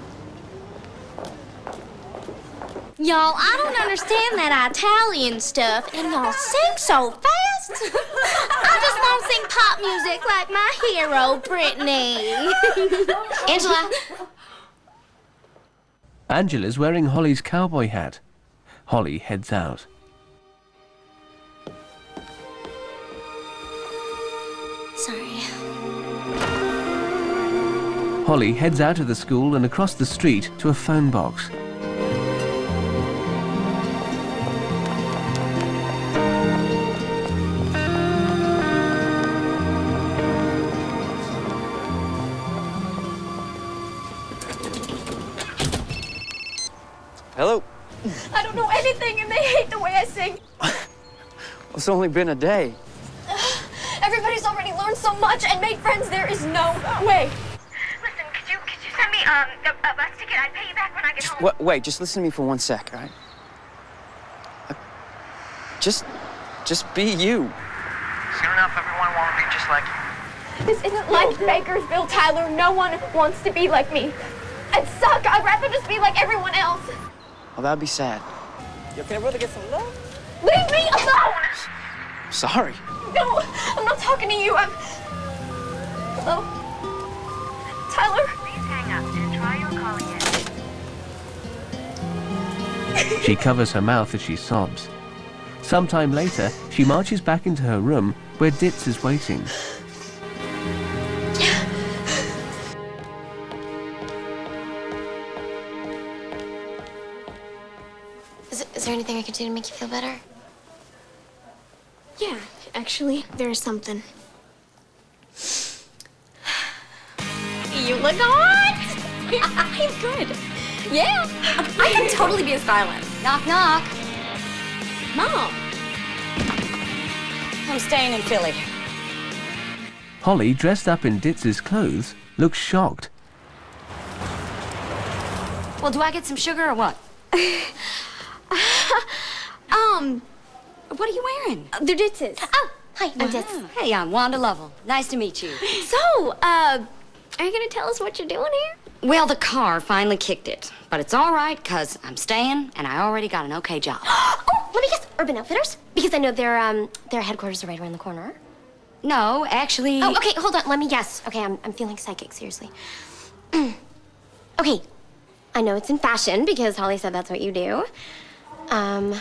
Speaker 11: Y'all, I don't understand that Italian stuff, and y'all sing so fast. I just want to sing pop music like my hero, Brittany. Angela.
Speaker 1: Angela's wearing Holly's cowboy hat. Holly heads out.
Speaker 10: Sorry.
Speaker 1: Holly heads out of the school and across the street to a phone box.
Speaker 4: Hello.
Speaker 17: I don't know anything and they hate the way I sing.
Speaker 4: It's only been a day.
Speaker 17: Everybody's already learned so much and made friends. There is no way.
Speaker 8: Listen, could you could you send me um a, a bus ticket? I'd pay you back when I get home.
Speaker 4: Wait, wait, just listen to me for one sec, all right? Uh, just, just be you.
Speaker 5: Soon enough, everyone won't be just like you.
Speaker 17: This isn't like Bakersville, Tyler. No one wants to be like me. I'd suck. I'd rather just be like everyone else.
Speaker 4: Well, that'd be sad. Yo, can I really get some love?
Speaker 17: Leave me alone!
Speaker 4: Sorry.
Speaker 17: No, I'm not talking to you. I'm... Hello? Tyler?
Speaker 8: Please hang up and try your call again.
Speaker 1: She covers her mouth as she sobs. Sometime later, she marches back into her room where Ditz is waiting.
Speaker 10: Is, is there anything I could do to make you feel better?
Speaker 3: Yeah, actually, there's something.
Speaker 17: You look hot! I'm good. Yeah, I could totally be a stylist.
Speaker 2: Knock, knock.
Speaker 17: Mom.
Speaker 16: I'm staying in Philly.
Speaker 1: Holly, dressed up in Ditz's clothes, looks shocked.
Speaker 2: Well, do I get some sugar or what?
Speaker 17: um,
Speaker 2: what are you wearing?
Speaker 17: Uh, they're Ditz's.
Speaker 2: Oh,
Speaker 17: hi, I'm Ditz.
Speaker 2: Hey, I'm Wanda Lovell. Nice to meet you.
Speaker 17: So, uh, are you gonna tell us what you're doing here?
Speaker 2: Well, the car finally kicked it. But it's all right, because I'm staying, and I already got an okay job.
Speaker 10: Oh, let me guess, Urban Outfitters? Because I know their, um, their headquarters are right around the corner.
Speaker 2: No, actually...
Speaker 10: Oh, okay, hold on, let me guess. Okay, I'm, I'm feeling psychic, seriously. Okay, I know it's in fashion, because Holly said that's what you do. Um...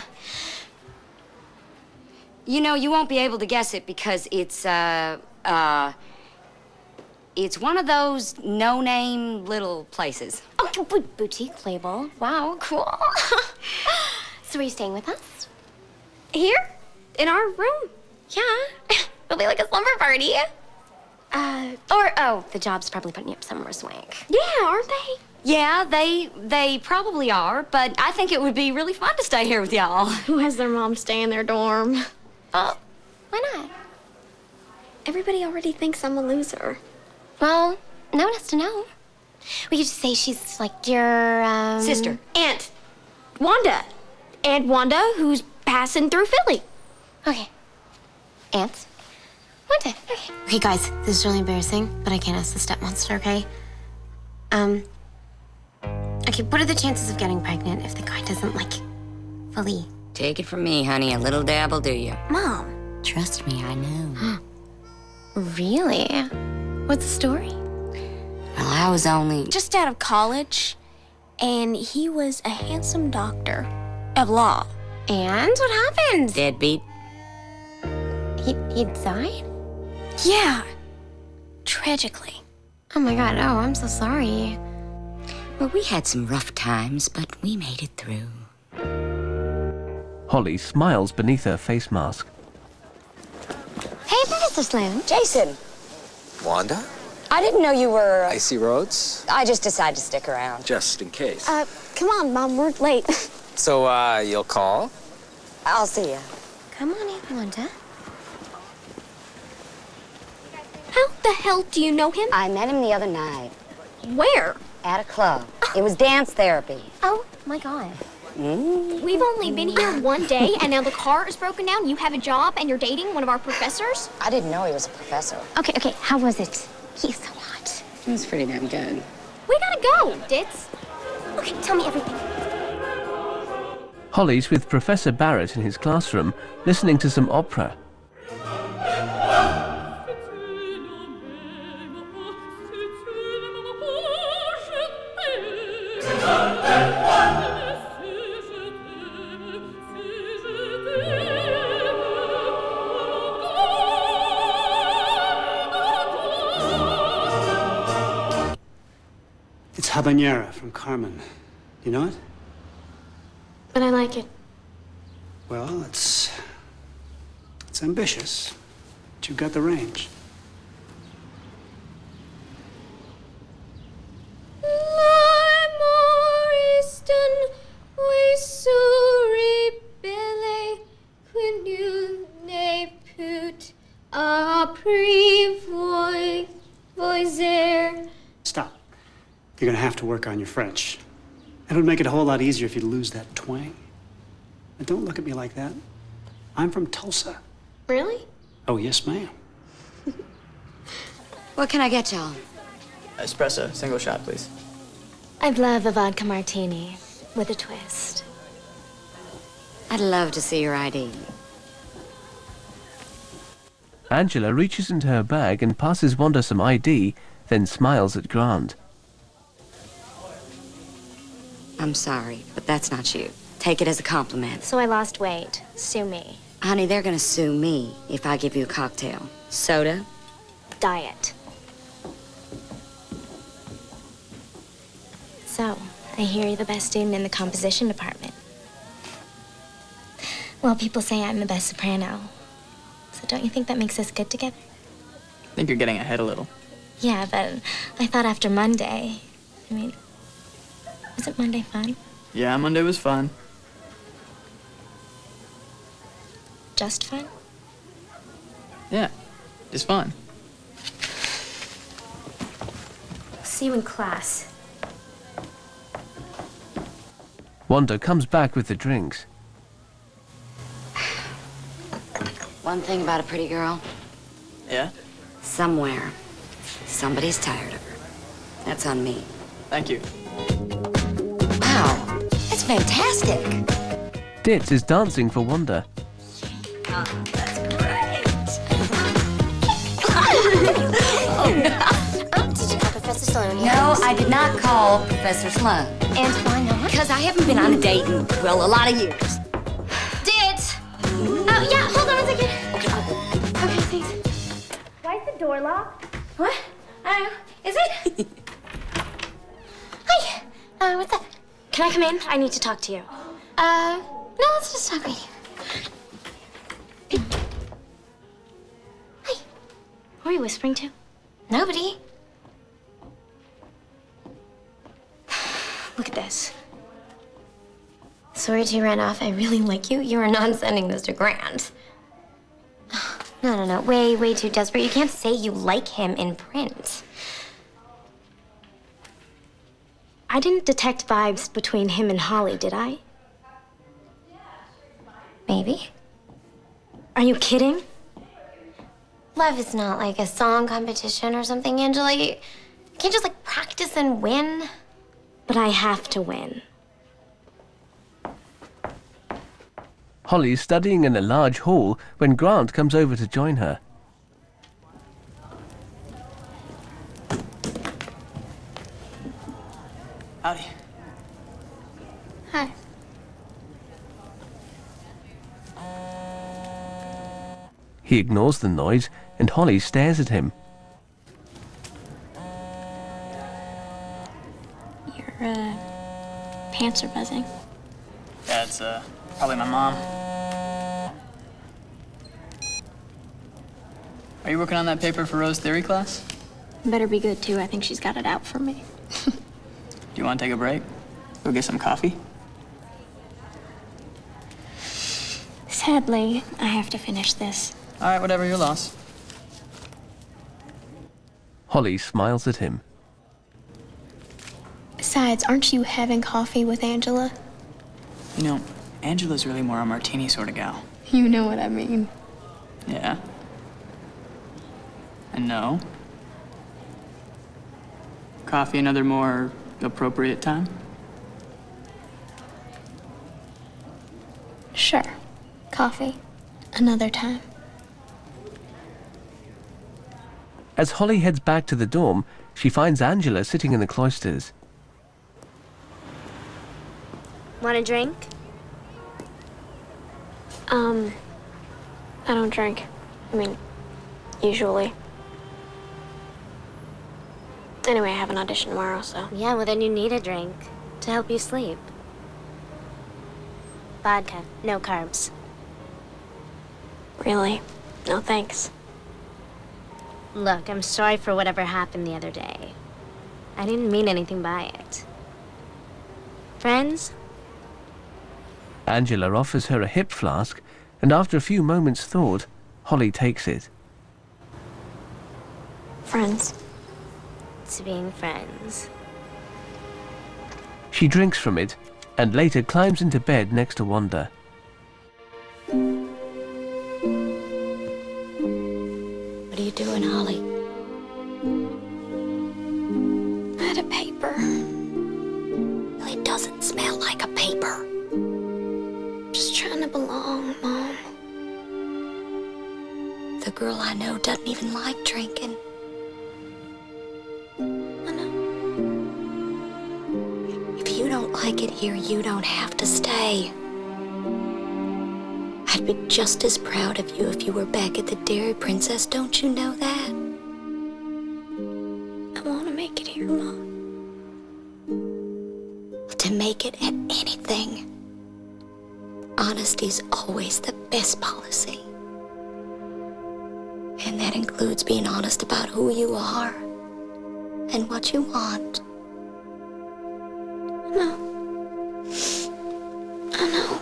Speaker 2: You know, you won't be able to guess it because it's, uh, uh... It's one of those no-name little places.
Speaker 10: Oh, b- boutique label. Wow, cool. So are you staying with us?
Speaker 17: Here? In our room?
Speaker 10: Yeah. It'll be like a slumber party. Uh, or, oh, the job's probably putting you up somewhere swank.
Speaker 17: Yeah, aren't they?
Speaker 2: Yeah, they they probably are, but I think it would be really fun to stay here with y'all.
Speaker 3: Who has their mom stay in their dorm?
Speaker 10: Oh, why not?
Speaker 3: Everybody already thinks I'm a loser.
Speaker 10: Well, no one has to know. We could just say she's like your, um...
Speaker 2: sister.
Speaker 17: Aunt. Wanda. Aunt Wanda, who's passing through Philly.
Speaker 10: Okay. Aunt? Wanda, okay. Okay, guys, this is really embarrassing, but I can't ask the step monster, okay? Um... Okay, what are the chances of getting pregnant if the guy doesn't, like, fully...
Speaker 2: Take it from me, honey. A little dab will do you.
Speaker 10: Mom.
Speaker 2: Trust me, I know.
Speaker 10: Really? What's the story?
Speaker 2: Well, I was only...
Speaker 3: Just out of college, and he was a handsome doctor of law.
Speaker 10: And what happened?
Speaker 2: Deadbeat.
Speaker 10: He, he died?
Speaker 3: Yeah. Tragically.
Speaker 10: Oh my god, oh, I'm so sorry.
Speaker 2: Well, we had some rough times, but we made it through.
Speaker 1: Holly smiles beneath her face mask.
Speaker 10: Hey, Professor Sloan.
Speaker 12: Jason. Wanda?
Speaker 9: I didn't know you were... Uh,
Speaker 12: Icy Roads?
Speaker 9: I just decided to stick around.
Speaker 12: Just in case.
Speaker 3: Uh, come on, Mom, we're late.
Speaker 12: So, uh, you'll call?
Speaker 9: I'll see you.
Speaker 10: Come on in, Wanda.
Speaker 17: How the hell do you know him?
Speaker 2: I met him the other night.
Speaker 17: Where?
Speaker 2: At a club. It was dance therapy.
Speaker 10: Oh, my God.
Speaker 2: Mm.
Speaker 17: We've only been here one day, and now the car is broken down. You have a job, and you're dating one of our professors?
Speaker 9: I didn't know he was a professor.
Speaker 10: Okay, okay, how was it? He's so hot.
Speaker 2: It was pretty damn good.
Speaker 17: We gotta go, Ditz.
Speaker 10: Okay, tell me everything.
Speaker 1: Holly's with Professor Barrett in his classroom, listening to some opera.
Speaker 14: Habanera from Carmen. You know it?
Speaker 3: But I like it.
Speaker 14: Well, it's... it's ambitious, but you've got the range. Stop. You're gonna have to work on your French. It would make it a whole lot easier if you'd lose that twang. But don't look at me like that. I'm from Tulsa.
Speaker 3: Really?
Speaker 14: Oh, yes, ma'am.
Speaker 2: What can I get y'all?
Speaker 4: Espresso, single shot, please.
Speaker 11: I'd love a vodka martini with a twist.
Speaker 2: I'd love to see your I D.
Speaker 1: Angela reaches into her bag and passes Wanda some I D, then smiles at Grant.
Speaker 2: I'm sorry, but that's not you. Take it as a compliment.
Speaker 11: So I lost weight. Sue me.
Speaker 2: Honey, they're gonna sue me if I give you a cocktail. Soda?
Speaker 11: Diet. So, I hear you're the best student in the composition department. Well, people say I'm the best soprano. So don't you think that makes us good together?
Speaker 4: I think you're getting ahead a little.
Speaker 11: Yeah, but I thought after Monday, I mean, wasn't Monday fun?
Speaker 4: Yeah, Monday was fun.
Speaker 11: Just fun?
Speaker 4: Yeah, just fun.
Speaker 11: See you in class.
Speaker 1: Wanda comes back with the drinks.
Speaker 2: One thing about a pretty girl,
Speaker 4: Yeah?
Speaker 2: somewhere, somebody's tired of her. That's on me.
Speaker 4: Thank you.
Speaker 2: Wow, that's fantastic.
Speaker 1: Ditz is dancing for Wanda.
Speaker 2: Oh, that's great.
Speaker 10: Oh, did you call Professor Sloan?
Speaker 2: No, I did not call Professor Sloan.
Speaker 10: And why not?
Speaker 2: Because I haven't been on a date in, well, a lot of years.
Speaker 10: Ditz! Oh, yeah, hold on a second. Okay, thanks.
Speaker 11: Why is the door locked?
Speaker 10: What? Uh, is it? Hi. Uh, what's up?
Speaker 11: Can I come in? I need to talk to you.
Speaker 10: Uh, no, let's just talk right here. Hi.
Speaker 11: Who are you whispering to?
Speaker 10: Nobody.
Speaker 11: Look at this.
Speaker 10: Sorry to run off. I really like you. You are not sending this to Grant. No, no, no. Way, way too desperate. You can't say you like him in print.
Speaker 11: I didn't detect vibes between him and Holly, did I?
Speaker 10: Maybe.
Speaker 11: Are you kidding?
Speaker 10: Love is not like a song competition or something, Angela. You can't just like practice and win.
Speaker 11: But I have to win.
Speaker 1: Holly's studying in a large hall when Grant comes over to join her.
Speaker 4: Howdy.
Speaker 3: Hi.
Speaker 1: He ignores the noise and Holly stares at him.
Speaker 3: Your, uh, pants are buzzing.
Speaker 4: That's, uh, probably my mom. Are you working on that paper for Rose theory class?
Speaker 3: Better be good, too. I think she's got it out for me.
Speaker 4: Do you want to take a break? Go get some coffee?
Speaker 3: Sadly, I have to finish this.
Speaker 4: All right, whatever, your loss.
Speaker 1: Holly smiles at him.
Speaker 3: Besides, aren't you having coffee with Angela?
Speaker 4: You know, Angela's really more a martini sort of gal.
Speaker 3: You know what I mean.
Speaker 4: Yeah. And no. Coffee another more appropriate time?
Speaker 3: Sure. Coffee. Another time.
Speaker 1: As Holly heads back to the dorm, she finds Angela sitting in the cloisters.
Speaker 11: Want a drink?
Speaker 3: Um, I don't drink. I mean, usually. Anyway, I have an audition tomorrow, so...
Speaker 11: Yeah, well then you need a drink to help you sleep. Vodka, no carbs.
Speaker 3: Really? No thanks.
Speaker 11: Look, I'm sorry for whatever happened the other day. I didn't mean anything by it. Friends?
Speaker 1: Angela offers her a hip flask, and after a few moments' thought, Holly takes it.
Speaker 3: Friends.
Speaker 11: To being friends.
Speaker 1: She drinks from it, and later climbs into bed next to Wanda.
Speaker 3: What are you doing, Holly? I had a paper. Really doesn't smell like a paper. Just trying to belong, Mom. The girl I know doesn't even like drinking. I know. If you don't like it here, you don't have to stay. I'd be just as proud of you if you were back at the Dairy Princess, don't you know that? I want to make it here, Mom. To make it at anything, honesty's always the best policy. And that includes being honest about who you are and what you want. I know. I know.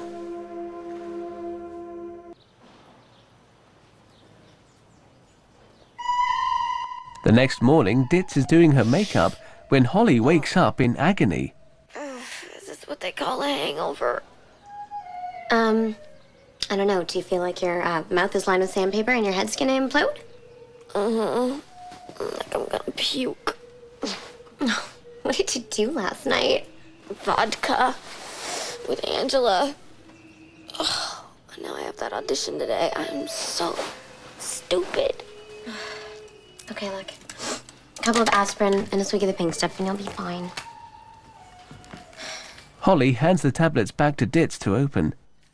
Speaker 1: The next morning, Ditz is doing her makeup when Holly wakes up in agony.
Speaker 3: Is this what they call a hangover?
Speaker 11: Um, I don't know. Do you feel like your uh, mouth is lined with sandpaper and your head's gonna implode?
Speaker 3: Uh-huh. Like I'm gonna puke.
Speaker 11: What did you do last night?
Speaker 3: Vodka with Angela. Oh, now I have that audition today. I'm so stupid.
Speaker 11: Okay, look. A couple of aspirin and a swig of the pink stuff and you'll be fine.
Speaker 1: Holly hands the tablets back to Ditz to open.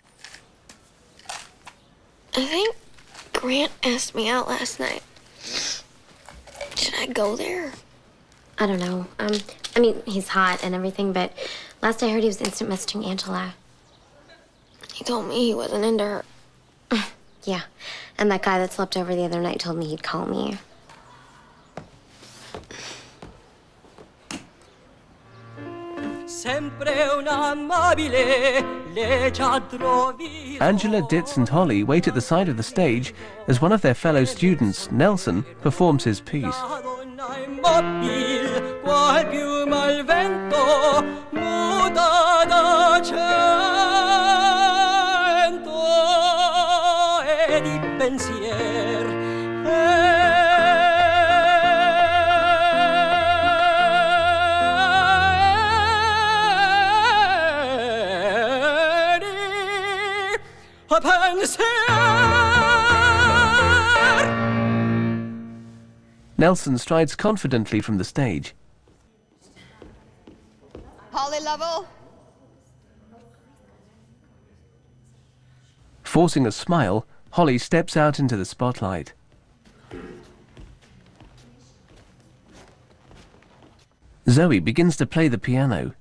Speaker 3: I think Grant asked me out last night. Should I go there?
Speaker 11: I don't know. Um, I mean, he's hot and everything, but last I heard he was instant messaging Angela.
Speaker 3: He told me he wasn't into her.
Speaker 11: Yeah, and that guy that slept over the other night told me he'd call me.
Speaker 1: Angela, Ditz and Holly wait at the side of the stage as one of their fellow students, Nelson, performs his piece. Nelson strides confidently from the stage.
Speaker 7: Holly Lovell?
Speaker 1: Forcing a smile, Holly steps out into the spotlight. Zoe begins to play the piano.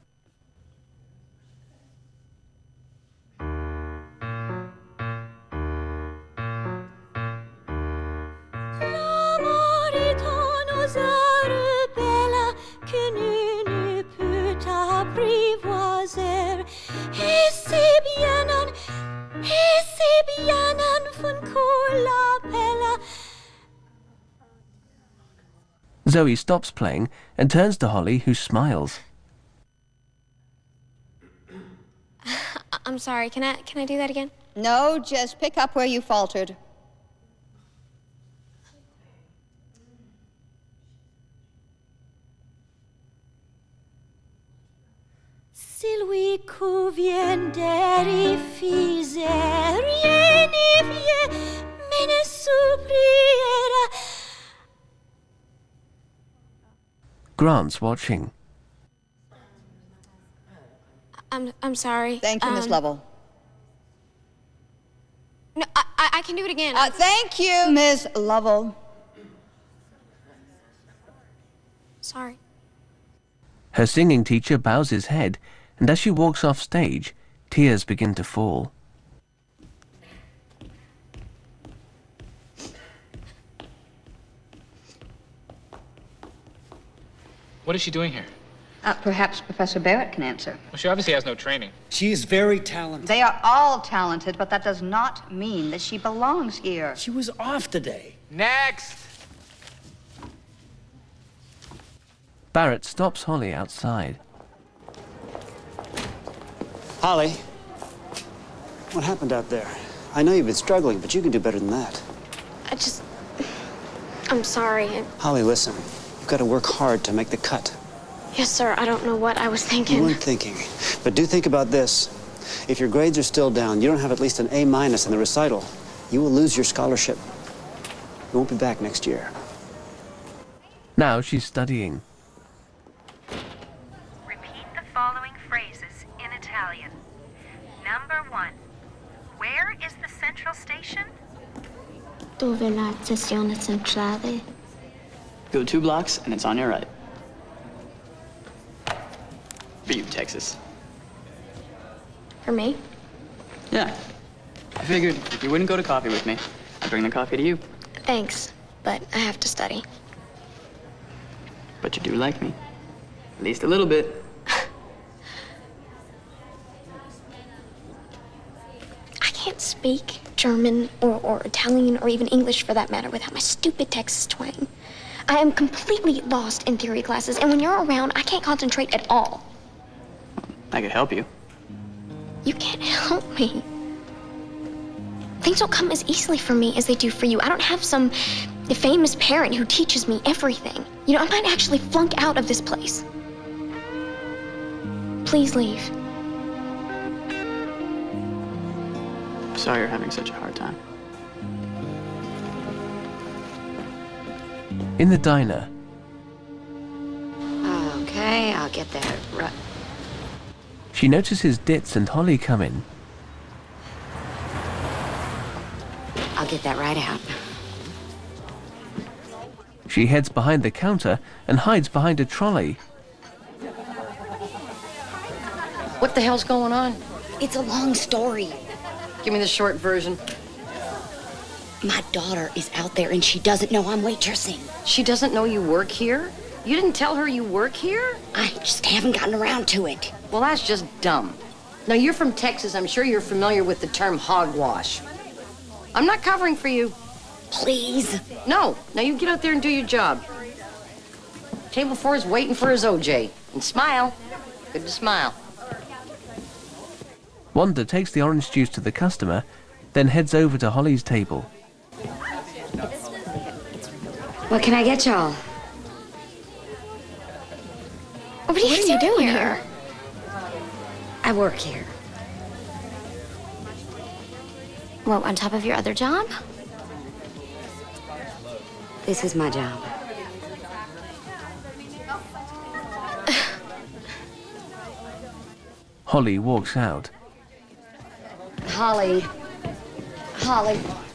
Speaker 1: Zoe stops playing and turns to Holly, who smiles.
Speaker 3: I'm sorry, can I, can I do that again?
Speaker 7: No, just pick up where you faltered.
Speaker 15: Si lui convient d'erifiser, rien n'y vient, mais ne s'oubliera.
Speaker 1: Grant's watching.
Speaker 3: I'm, I'm sorry.
Speaker 7: Thank you, Miss
Speaker 3: Um,
Speaker 7: Lovell.
Speaker 3: No, I, I, I can do it again.
Speaker 7: Uh, thank you, Miss Lovell.
Speaker 3: Sorry.
Speaker 1: Her singing teacher bows his head, and as she walks off stage, tears begin to fall.
Speaker 18: What is she doing here?
Speaker 7: Uh, perhaps Professor Barrett can answer.
Speaker 18: Well, she obviously has no training.
Speaker 14: She is very talented.
Speaker 7: They are all talented, but that does not mean that she belongs here.
Speaker 14: She was off today.
Speaker 18: Next!
Speaker 1: Barrett stops Holly outside.
Speaker 14: Holly, what happened out there? I know you've been struggling, but you can do better than that.
Speaker 3: I just... I'm sorry. I...
Speaker 14: Holly, listen. You've got to work hard to make the cut.
Speaker 3: Yes, sir. I don't know what I was thinking.
Speaker 14: You weren't thinking. But do think about this. If your grades are still down, you don't have at least an A minus in the recital, you will lose your scholarship. You won't be back next year.
Speaker 1: Now she's studying.
Speaker 8: Repeat the following phrases in Italian. Number one. Where is the central station?
Speaker 3: Dove la stazione centrale?
Speaker 4: Go two blocks, and it's on your right. For you, Texas.
Speaker 3: For me?
Speaker 4: Yeah. I figured if you wouldn't go to coffee with me, I'd bring the coffee to you.
Speaker 3: Thanks, but I have to study.
Speaker 4: But you do like me. At least a little bit.
Speaker 3: I can't speak German or, or Italian or even English for that matter without my stupid Texas twang. I am completely lost in theory classes, and when you're around, I can't concentrate at all.
Speaker 4: I could help you.
Speaker 3: You can't help me. Things don't come as easily for me as they do for you. I don't have some famous parent who teaches me everything. You know, I might actually flunk out of this place. Please leave.
Speaker 4: Sorry you're having such a hard time.
Speaker 1: In the diner.
Speaker 2: Okay, I'll get that right.
Speaker 1: She notices Ditz and Holly come in.
Speaker 2: I'll get that right out.
Speaker 1: She heads behind the counter and hides behind a trolley.
Speaker 16: What the hell's going on?
Speaker 2: It's a long story.
Speaker 16: Give me the short version.
Speaker 2: My daughter is out there and she doesn't know I'm waitressing.
Speaker 16: She doesn't know you work here? You didn't tell her you work here?
Speaker 2: I just haven't gotten around to it.
Speaker 16: Well, that's just dumb. Now, you're from Texas. I'm sure you're familiar with the term hogwash. I'm not covering for you.
Speaker 2: Please.
Speaker 16: No. Now, you get out there and do your job. Table four is waiting for his O J. And smile. Good to smile.
Speaker 1: Wanda takes the orange juice to the customer, then heads over to Holly's table.
Speaker 2: What can I get y'all?
Speaker 3: What are you,
Speaker 2: what are you
Speaker 3: doing,
Speaker 2: doing
Speaker 3: here?
Speaker 2: here? I work here.
Speaker 11: What, on top of your other job?
Speaker 2: This is my job.
Speaker 1: Holly walks out.
Speaker 2: Holly. Holly.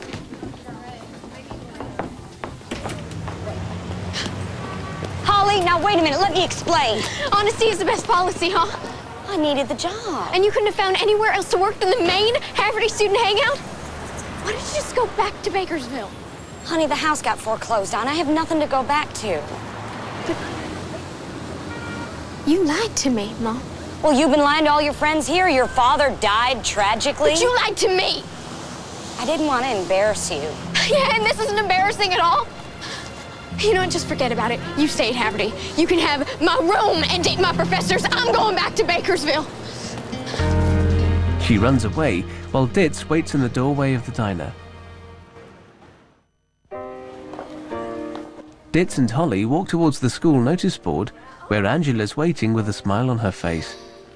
Speaker 2: Holly, now wait a minute, let me explain.
Speaker 3: Honesty is the best policy, huh?
Speaker 2: I needed the job.
Speaker 3: And you couldn't have found anywhere else to work than the main Haverty student hangout? Why don't you just go back to Bakersville?
Speaker 2: Honey, the house got foreclosed on. I have nothing to go back to.
Speaker 3: But you lied to me, Mom.
Speaker 2: Well, you've been lying to all your friends here. Your father died tragically.
Speaker 3: But you lied to me.
Speaker 2: I didn't want to embarrass you.
Speaker 3: Yeah, and this isn't embarrassing at all. You know what, just forget about it. You stay at Haverty. You can have my room and date my professors. I'm going back to Bakersville.
Speaker 1: She runs away while Ditz waits in the doorway of the diner. Ditz and Holly walk towards the school notice board where Angela's waiting with a smile on her face.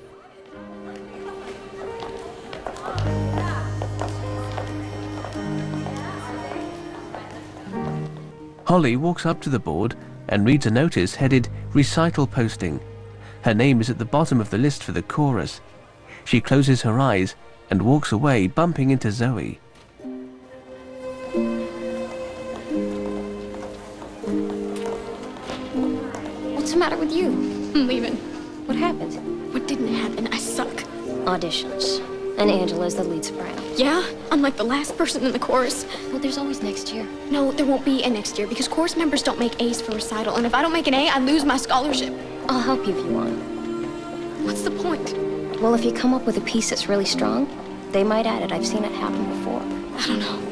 Speaker 1: Holly walks up to the board and reads a notice headed Recital Posting. Her name is at the bottom of the list for the chorus. She closes her eyes and walks away, bumping into Zoe.
Speaker 11: What's the matter with you? I'm leaving.
Speaker 10: What happened?
Speaker 11: What didn't happen? I suck.
Speaker 10: Auditions. And Angela's the lead soprano.
Speaker 11: Yeah? I'm like the last person in the chorus.
Speaker 10: Well, there's always next year.
Speaker 11: No, there won't be a next year because chorus members don't make A's for recital. And if I don't make an A, I lose my scholarship.
Speaker 10: I'll help you if you want.
Speaker 11: What's the point?
Speaker 10: Well, if you come up with a piece that's really strong, they might add it. I've seen it happen before.
Speaker 11: I don't know.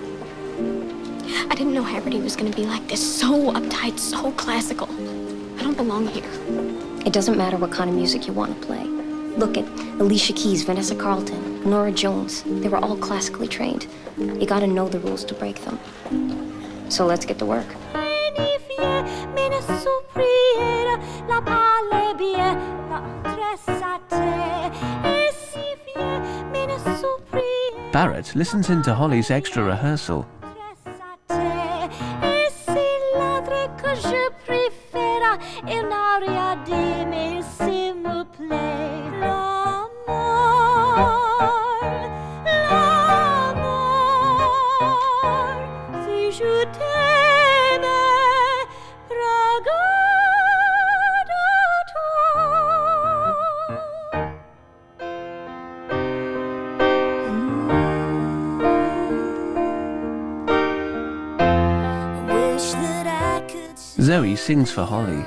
Speaker 11: I didn't know Haverty was going to be like this. So uptight, so classical. I don't belong here.
Speaker 10: It doesn't matter what kind of music you want to play. Look at Alicia Keys, Vanessa Carlton, Nora Jones. They were all classically trained. You gotta know the rules to break them. So let's get to work.
Speaker 1: Barrett listens into Holly's extra rehearsal. Zoe sings for Holly.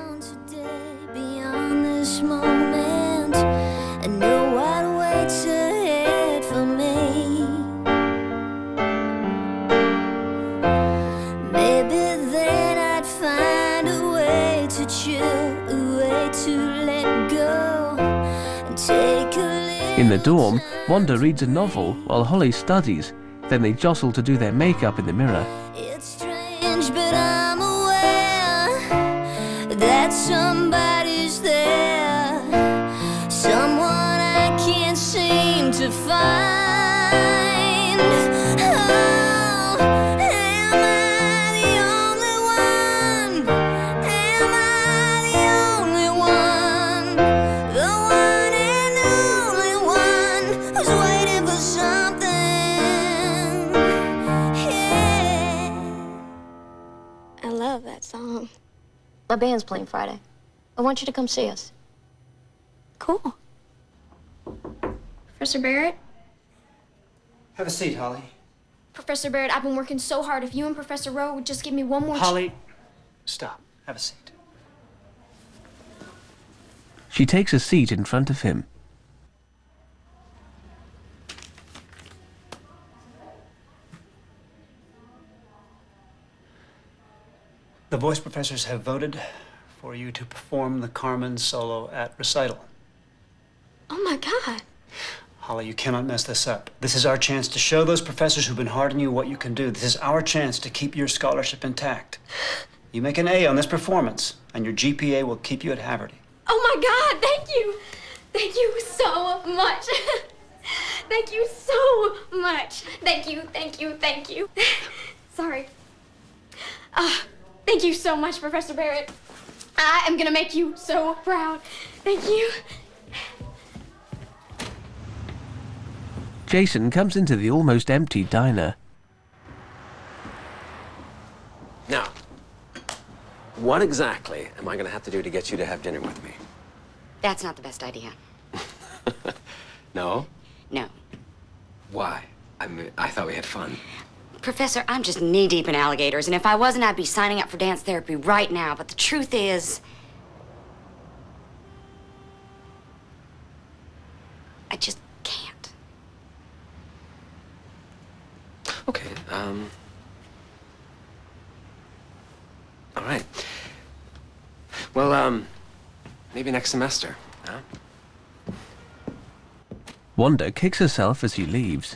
Speaker 1: In the dorm, Wanda reads a novel while Holly studies. Then they jostle to do their makeup in the mirror.
Speaker 15: That somebody's there, someone I can't seem to find. Oh, am I the only one? Am I the only one? The one and only one who's waiting for something. Yeah.
Speaker 11: I love that song.
Speaker 10: My band's playing Friday. I want you to come see us.
Speaker 11: Cool. Professor Barrett?
Speaker 14: Have a seat, Holly.
Speaker 11: Professor Barrett, I've been working so hard. If you and Professor Rowe would just give me one more...
Speaker 14: Holly, stop. Have a seat.
Speaker 1: She takes a seat in front of him.
Speaker 14: The voice professors have voted for you to perform the Carmen solo at recital.
Speaker 11: Oh my God.
Speaker 14: Holly, you cannot mess this up. This is our chance to show those professors who've been hard on you what you can do. This is our chance to keep your scholarship intact. You make an A on this performance, and your G P A will keep you at Haverty.
Speaker 11: Oh my God, thank you. Thank you so much. Thank you so much. Thank you, thank you, thank you. Sorry. Uh, thank you so much, Professor Barrett. I am gonna make you so proud. Thank you.
Speaker 1: Jason comes into the almost empty diner.
Speaker 19: Now, what exactly am I going to have to do to get you to have dinner with me?
Speaker 2: That's not the best idea.
Speaker 19: No?
Speaker 2: No.
Speaker 19: Why? I mean, I thought we had fun.
Speaker 2: Professor, I'm just knee-deep in alligators, and if I wasn't, I'd be signing up for dance therapy right now. But the truth is, I just can't.
Speaker 19: Okay, um... all right. Well, um, maybe next semester, huh?
Speaker 1: Wanda kicks herself as he leaves.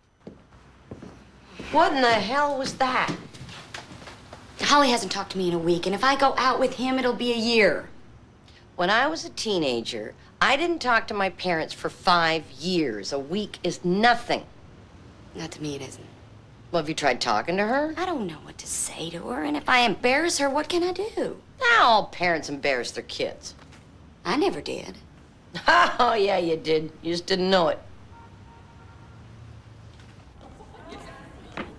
Speaker 16: What in the hell was that?
Speaker 2: Holly hasn't talked to me in a week, and if I go out with him, it'll be a year.
Speaker 16: When I was a teenager, I didn't talk to my parents for five years. A week is nothing.
Speaker 2: Not to me, it isn't.
Speaker 16: Well, have you tried talking to her?
Speaker 2: I don't know what to say to her, and if I embarrass her, what can I do?
Speaker 16: Now all parents embarrass their kids.
Speaker 2: I never did.
Speaker 16: Oh, yeah, you did. You just didn't know it.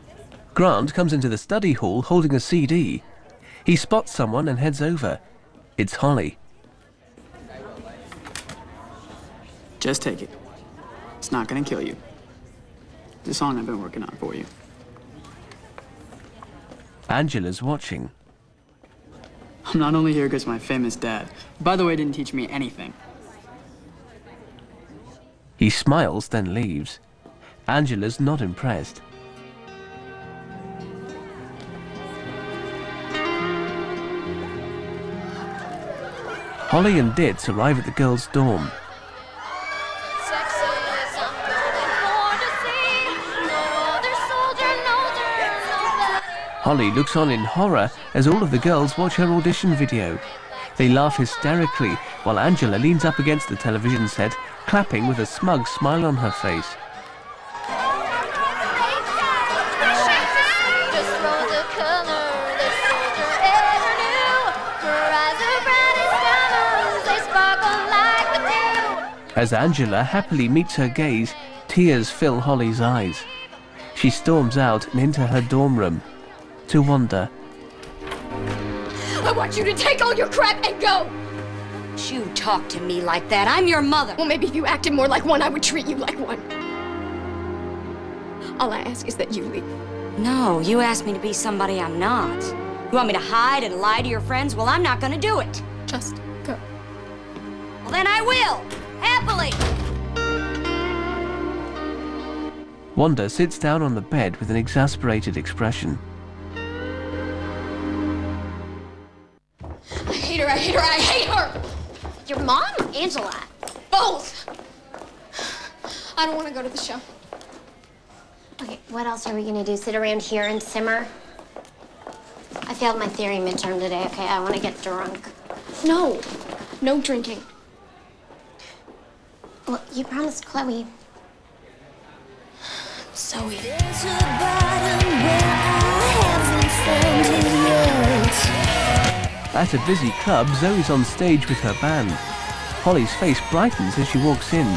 Speaker 1: Grant comes into the study hall holding a C D. He spots someone and heads over. It's Holly.
Speaker 4: Just take it. It's not gonna kill you. It's a song I've been working on for you.
Speaker 1: Angela's watching.
Speaker 4: I'm not only here because my famous dad, who, by the way, didn't teach me anything.
Speaker 1: He smiles, then leaves. Angela's not impressed. Holly and Ditz arrive at the girls' dorm. Holly looks on in horror as all of the girls watch her audition video. They laugh hysterically while Angela leans up against the television set, clapping with a smug smile on her face. As Angela happily meets her gaze, tears fill Holly's eyes. She storms out and into her dorm room. To Wanda.
Speaker 11: I want you to take all your crap and go!
Speaker 2: You talk to me like that. I'm your mother.
Speaker 11: Well, maybe if you acted more like one, I would treat you like one. All I ask is that you leave.
Speaker 2: No, you asked me to be somebody I'm not. You want me to hide and lie to your friends? Well, I'm not gonna do it.
Speaker 11: Just go.
Speaker 2: Well, then I will. Happily.
Speaker 1: Wanda sits down on the bed with an exasperated expression.
Speaker 11: I hate her, I hate her, I hate her!
Speaker 3: Your mom or Angela?
Speaker 11: Both! I don't want to go to the show.
Speaker 3: Okay, what else are we gonna do? Sit around here and simmer? I failed my theory midterm today, okay? I want to get drunk.
Speaker 11: No, no drinking.
Speaker 3: Well, you promised Chloe.
Speaker 11: Zoe.
Speaker 15: There's a bottom where I haven't found it yet.
Speaker 1: At a busy club, Zoe's on stage with her band. Holly's face brightens as she walks in.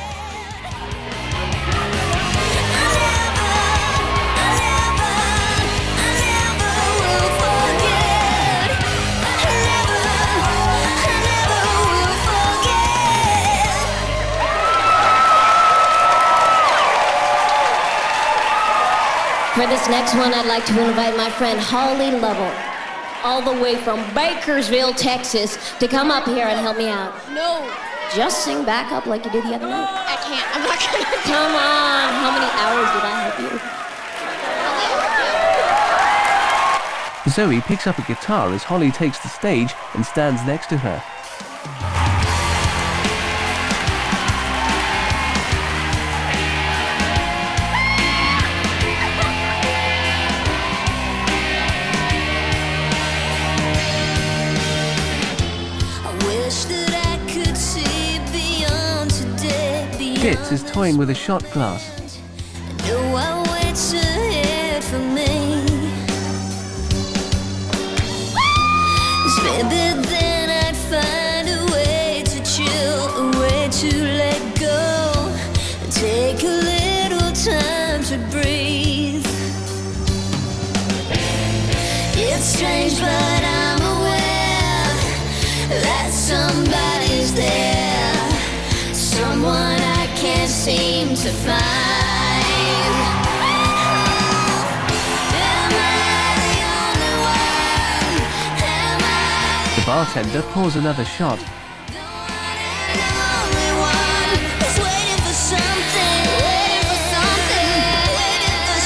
Speaker 20: For this next one, I'd like to invite my friend Holly Lovell, all the way from Bakersville, Texas, to come up here and help me out.
Speaker 11: No.
Speaker 20: Just sing back up like you did the other night.
Speaker 11: I can't. I'm not gonna.
Speaker 20: Come on. How many hours did I help you?
Speaker 1: Zoe picks up a guitar as Holly takes the stage and stands next to her. Ditz is toying with a shot glass.
Speaker 15: No one waits ahead for me. Maybe then I'd find a way to chill, a way to let go, and take a little time to breathe. It's strange, but I'm aware that somebody's there, someone I can't seem to find. Am I the only one? Am I
Speaker 1: The bartender pours another shot.
Speaker 15: the only one who's waiting for something? Waiting for something. Waiting for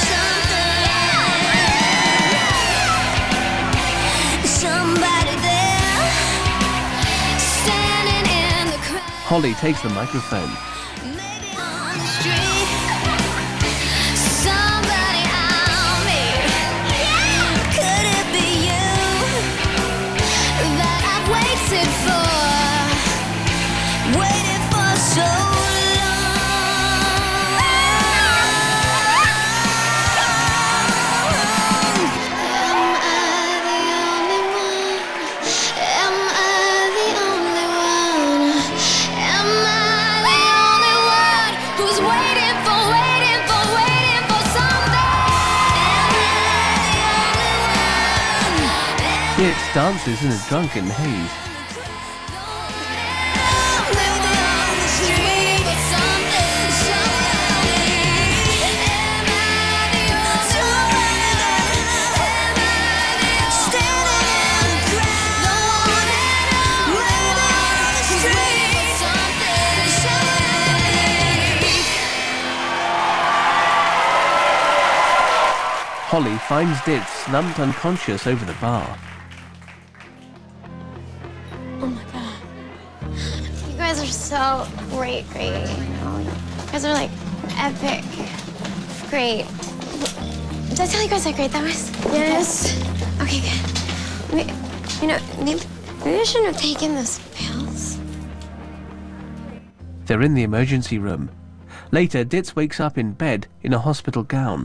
Speaker 15: something. Somebody there, standing in the crowd.
Speaker 1: Holly takes the microphone.
Speaker 15: On the street, somebody on me. Could it be you that I've waited for, waited for so long? Am I the only one? Am I the only one? Am I the only one who's waiting for, waiting for, waiting for something? Am I the only one?
Speaker 1: Ditz dances in a drunken haze. Holly finds Ditz slumped unconscious over the bar.
Speaker 3: Oh my god. You guys are so great, great. You know? You guys are like epic. Great. Did I tell you guys how great that was? Yes. Okay, good. Maybe, you know, maybe, maybe I shouldn't have taken those pills.
Speaker 1: They're in the emergency room. Later, Ditz wakes up in bed in a hospital gown.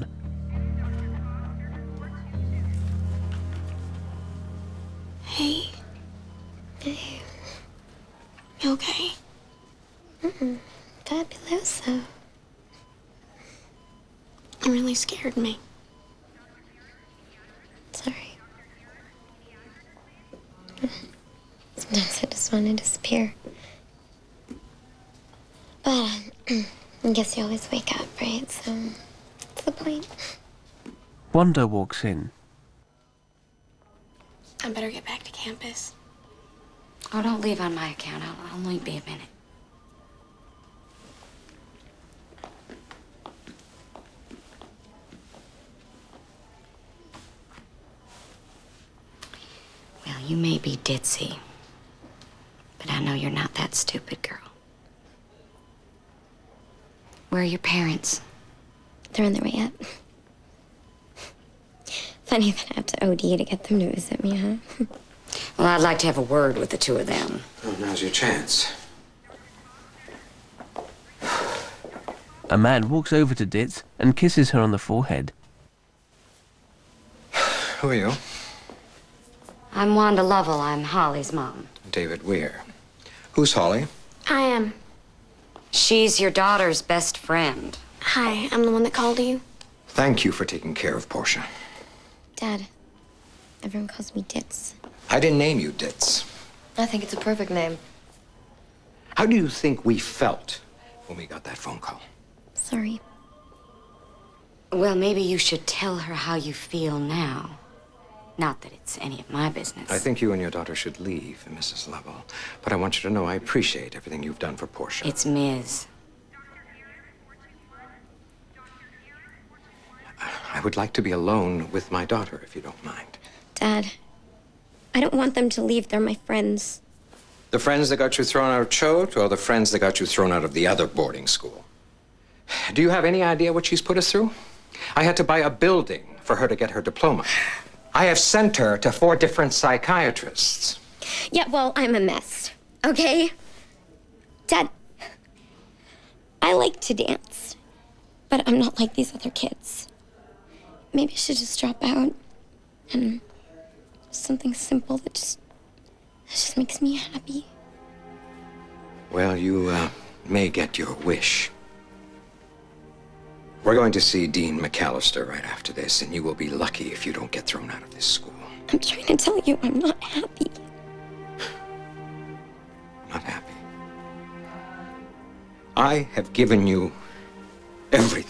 Speaker 3: Hey. Hey. You okay? Mm-mm. Fabuloso. It really scared me. Sorry. Sometimes I just want to disappear. But um, I guess you always wake up, right? So what's the point?
Speaker 1: Wanda walks in.
Speaker 3: I better get back to campus.
Speaker 2: Oh, don't leave on my account. I'll, I'll only be a minute. Well, you may be ditzy, but I know you're not that stupid, girl. Where are your parents?
Speaker 3: They're on their way up. Funny that I have to O D to get them to visit me, huh?
Speaker 2: Well, I'd like to have a word with the two of them.
Speaker 19: Well, now's your chance.
Speaker 1: A man walks over to Ditz and kisses her on the forehead.
Speaker 19: Who are you?
Speaker 2: I'm Wanda Lovell. I'm Holly's mom.
Speaker 19: David Weir. Who's Holly?
Speaker 3: I am.
Speaker 2: She's your daughter's best friend.
Speaker 3: Hi, I'm the one that called you.
Speaker 19: Thank you for taking care of Portia.
Speaker 3: Dad, everyone calls me Ditz.
Speaker 19: I didn't name you Ditz.
Speaker 16: I think it's a perfect name.
Speaker 19: How do you think we felt when we got that phone call?
Speaker 3: Sorry.
Speaker 2: Well, maybe you should tell her how you feel now. Not that it's any of my business.
Speaker 19: I think you and your daughter should leave, Missus Lovell. But I want you to know I appreciate everything you've done for Portia.
Speaker 2: It's Miz
Speaker 19: I would like to be alone with my daughter, if you don't mind.
Speaker 3: Dad, I don't want them to leave. They're my friends.
Speaker 19: The friends that got you thrown out of Choate, or the friends that got you thrown out of the other boarding school? Do you have any idea what she's put us through? I had to buy a building for her to get her diploma. I have sent her to four different psychiatrists.
Speaker 3: Yeah, well, I'm a mess, okay? Dad, I like to dance, but I'm not like these other kids. Maybe I should just drop out and something simple that just, that just makes me happy.
Speaker 19: Well, you uh, may get your wish. We're going to see Dean McAllister right after this, and you will be lucky if you don't get thrown out of this school.
Speaker 3: I'm trying to tell you I'm not happy.
Speaker 19: Not happy. I have given you everything.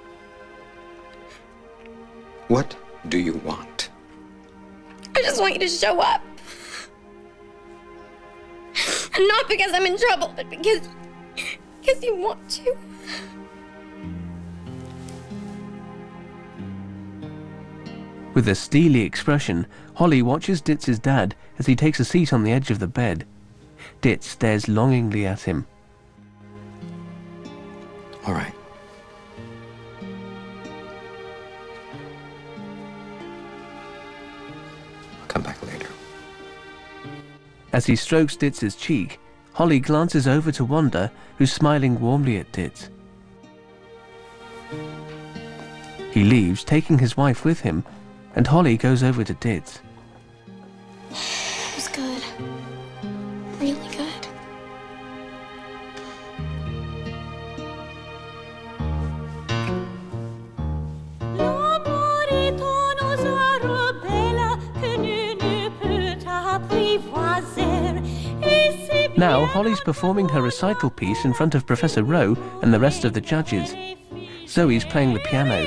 Speaker 19: What do you want?
Speaker 3: I just want you to show up. And not because I'm in trouble, but because, because you want to.
Speaker 1: With a steely expression, Holly watches Ditz's dad as he takes a seat on the edge of the bed. Ditz stares longingly at him.
Speaker 19: All right. I'll come back later.
Speaker 1: As he strokes Ditz's cheek, Holly glances over to Wanda, who's smiling warmly at Ditz. He leaves, taking his wife with him, and Holly goes over to Ditz.
Speaker 3: It was good. Really good.
Speaker 1: Now, Holly's performing her recital piece in front of Professor Rowe and the rest of the judges. Zoe's playing the piano.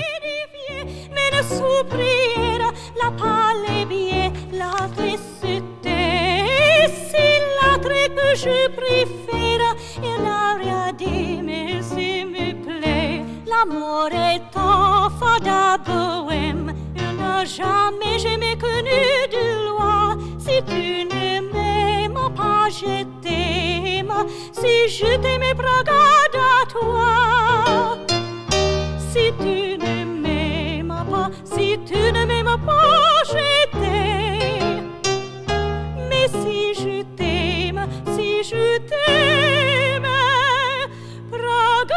Speaker 15: L'amore est tant fort d'abouem, n'as jamais, jamais connu de loi. Si tu ne m'aimes pas, je t'aime. Si je t'aimais, regarde à toi. Si tu ne m'aimes pas, si tu ne m'aimes pas, je t'aime. Mais si je t'aime, si je t'aime, regarde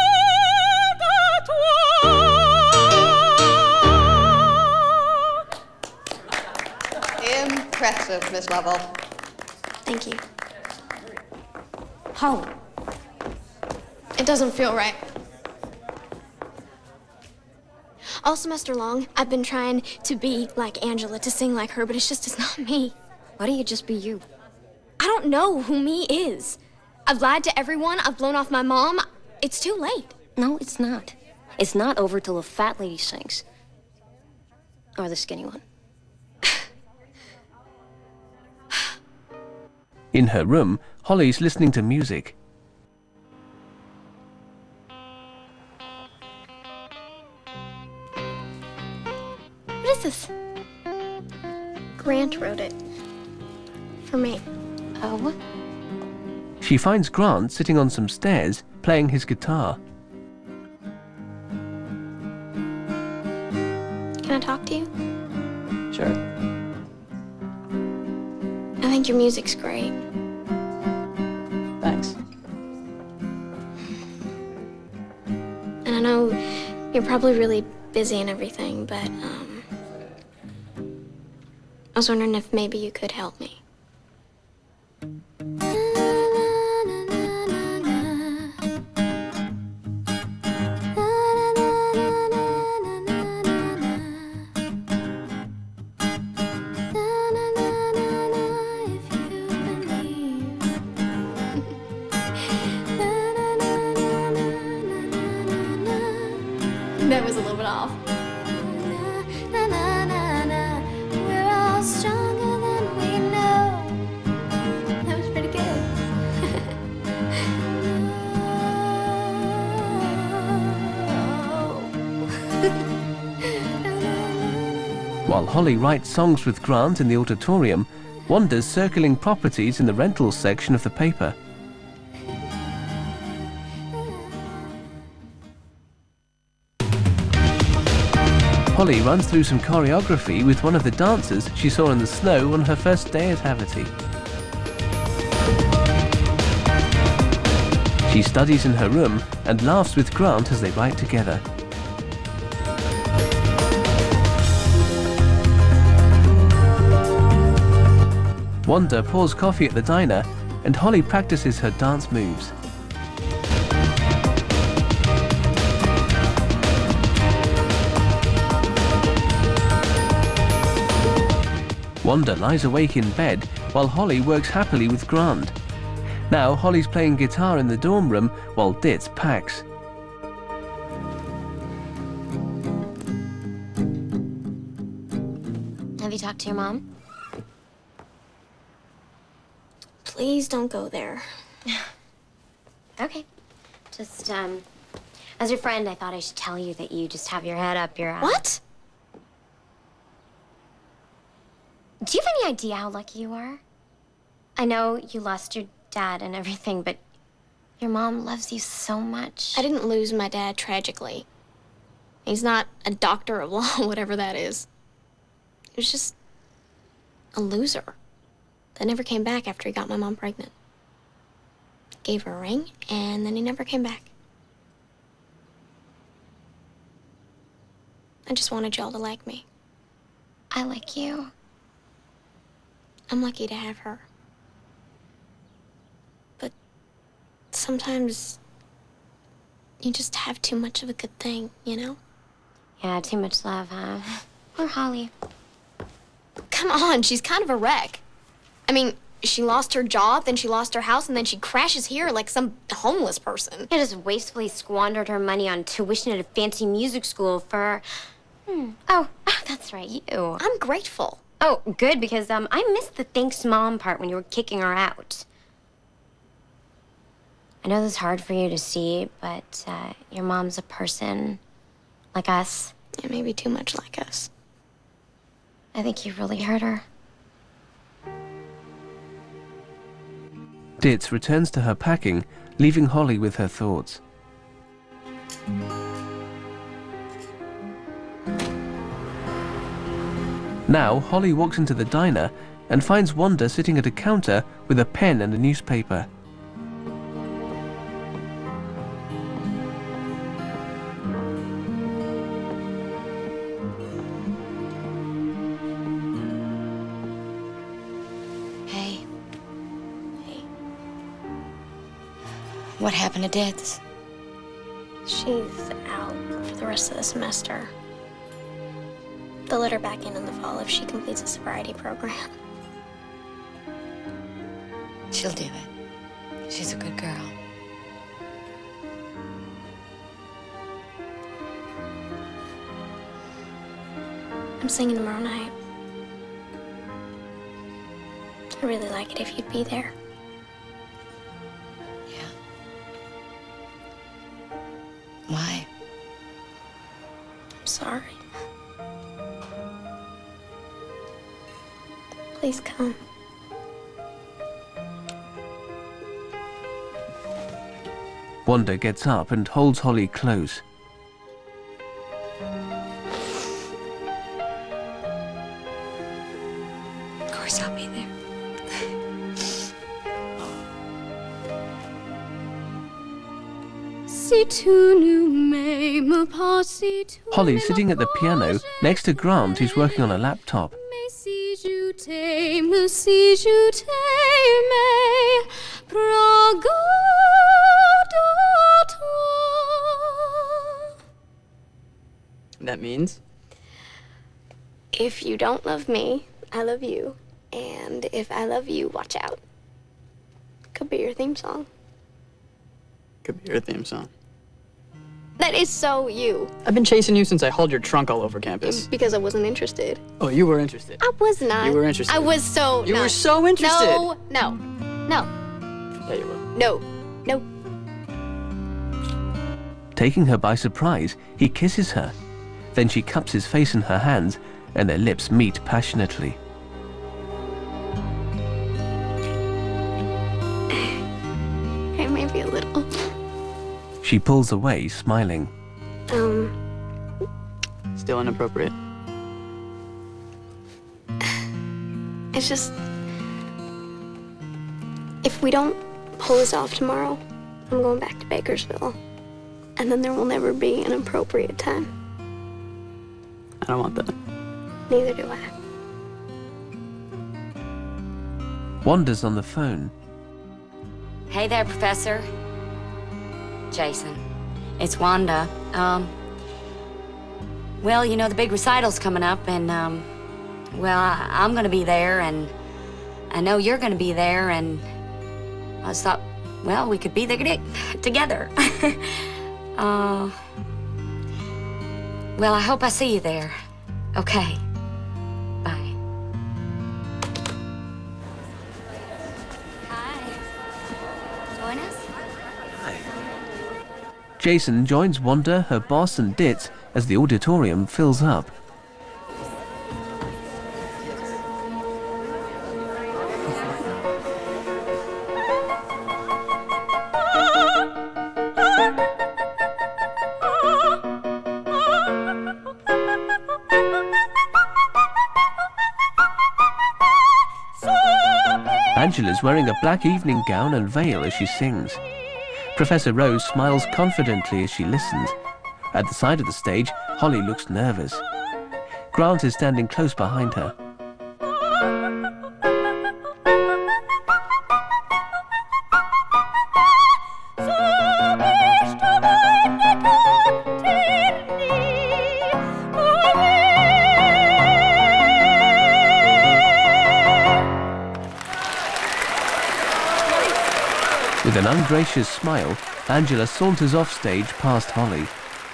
Speaker 15: à toi.
Speaker 7: Impressive, Miss Lovell.
Speaker 3: Thank you.
Speaker 7: Holly.
Speaker 3: It doesn't feel right. All semester long, I've been trying to be like Angela, to sing like her, but it's just, it's not me.
Speaker 10: Why don't you just be you?
Speaker 3: I don't know who me is. I've lied to everyone. I've blown off my mom. It's too late.
Speaker 10: No, it's not. It's not over till the fat lady sings. Or the skinny one.
Speaker 1: In her room, Holly's listening to music.
Speaker 3: What is this? Grant wrote it. For me.
Speaker 10: Oh?
Speaker 1: She finds Grant sitting on some stairs, playing his guitar.
Speaker 3: Can I talk to you?
Speaker 4: Sure.
Speaker 3: I think your music's great.
Speaker 4: Thanks.
Speaker 3: And I know you're probably really busy and everything, but um, I was wondering if maybe you could help me.
Speaker 11: That was a little bit off.
Speaker 15: We're all stronger than we know.
Speaker 11: That was pretty good.
Speaker 1: While Holly writes songs with Grant in the auditorium, Wanda's circling properties in the rentals section of the paper. Holly runs through some choreography with one of the dancers she saw in the snow on her first day at Haverty. She studies in her room and laughs with Grant as they write together. Wanda pours coffee at the diner and Holly practices her dance moves. Wanda lies awake in bed while Holly works happily with Grant. Now Holly's playing guitar in the dorm room while Ditz packs.
Speaker 10: Have you talked to your mom?
Speaker 3: Please don't go there.
Speaker 10: Okay. Just, um, as your friend, I thought I should tell you that you just have your head up your ass.
Speaker 3: What?
Speaker 10: Do you have any idea how lucky you are? I know you lost your dad and everything, but your mom loves you so much.
Speaker 3: I didn't lose my dad tragically. He's not a doctor of law, whatever that is. He was just a loser that never came back after he got my mom pregnant. Gave her a ring, and then he never came back. I just wanted y'all to like me.
Speaker 10: I like you.
Speaker 3: I'm lucky to have her. But sometimes you just have too much of a good thing, you know?
Speaker 10: Yeah, too much love, huh? Poor Holly.
Speaker 3: Come on, she's kind of a wreck. I mean, she lost her job, then she lost her house, and then she crashes here like some homeless person.
Speaker 10: She just wastefully squandered her money on tuition at a fancy music school for... Hmm. Oh, oh, that's right, you.
Speaker 3: I'm grateful.
Speaker 10: Oh, good, because um, I missed the thanks mom part when you were kicking her out. I know this is hard for you to see, but uh, your mom's a person like us.
Speaker 3: Yeah, maybe too much like us. I think you really hurt her.
Speaker 1: Ditz returns to her packing, leaving Holly with her thoughts. Now, Holly walks into the diner and finds Wanda sitting at a counter with a pen and a newspaper.
Speaker 2: Hey. Hey. What happened to Ditz?
Speaker 3: She's out for the rest of the semester. They'll let her back in in the fall if she completes a sobriety program.
Speaker 2: She'll do it. She's a good girl.
Speaker 3: I'm singing tomorrow night. I'd really like it if you'd be there.
Speaker 2: Why?
Speaker 3: I'm sorry. Please come.
Speaker 1: Wanda gets up and holds Holly close.
Speaker 2: Of course I'll be there.
Speaker 1: Holly's sitting at the piano next to Grant, who's working on a laptop.
Speaker 4: That means?
Speaker 3: If you don't love me, I love you. And if I love you, watch out. Could be your theme song.
Speaker 4: Could be your theme song.
Speaker 3: That is so you.
Speaker 4: I've been chasing you since I hauled your trunk all over campus.
Speaker 3: Because I wasn't interested.
Speaker 4: Oh, you were interested.
Speaker 3: I was not.
Speaker 4: You were interested.
Speaker 3: I was so
Speaker 4: You
Speaker 3: not.
Speaker 4: were so interested.
Speaker 3: No, no, no.
Speaker 4: Yeah, you were.
Speaker 3: No, no.
Speaker 1: Taking her by surprise, he kisses her. Then she cups his face in her hands, and their lips meet passionately.
Speaker 3: Okay, maybe a little.
Speaker 1: She pulls away, smiling.
Speaker 3: Um,
Speaker 4: Still inappropriate.
Speaker 3: it's just... If we don't pull this off tomorrow, I'm going back to Bakersville. And then there will never be an appropriate time.
Speaker 4: I don't want that.
Speaker 3: Neither do I.
Speaker 1: Wanda's on the phone.
Speaker 2: Hey there, Professor. Jason. It's Wanda. Um, well, you know, the big recital's coming up, and, um, well, I, I'm gonna be there, and I know you're gonna be there, and I just thought, well, we could be there together. uh, well, I hope I see you there. Okay. Bye. Hi. Join us?
Speaker 1: Jason joins Wanda, her boss, and Ditz as the auditorium fills up. Angela's wearing a black evening gown and veil as she sings. Professor Rose smiles confidently as she listens. At the side of the stage, Holly looks nervous. Grant is standing close behind her. With an ungracious smile, Angela saunters off stage past Holly.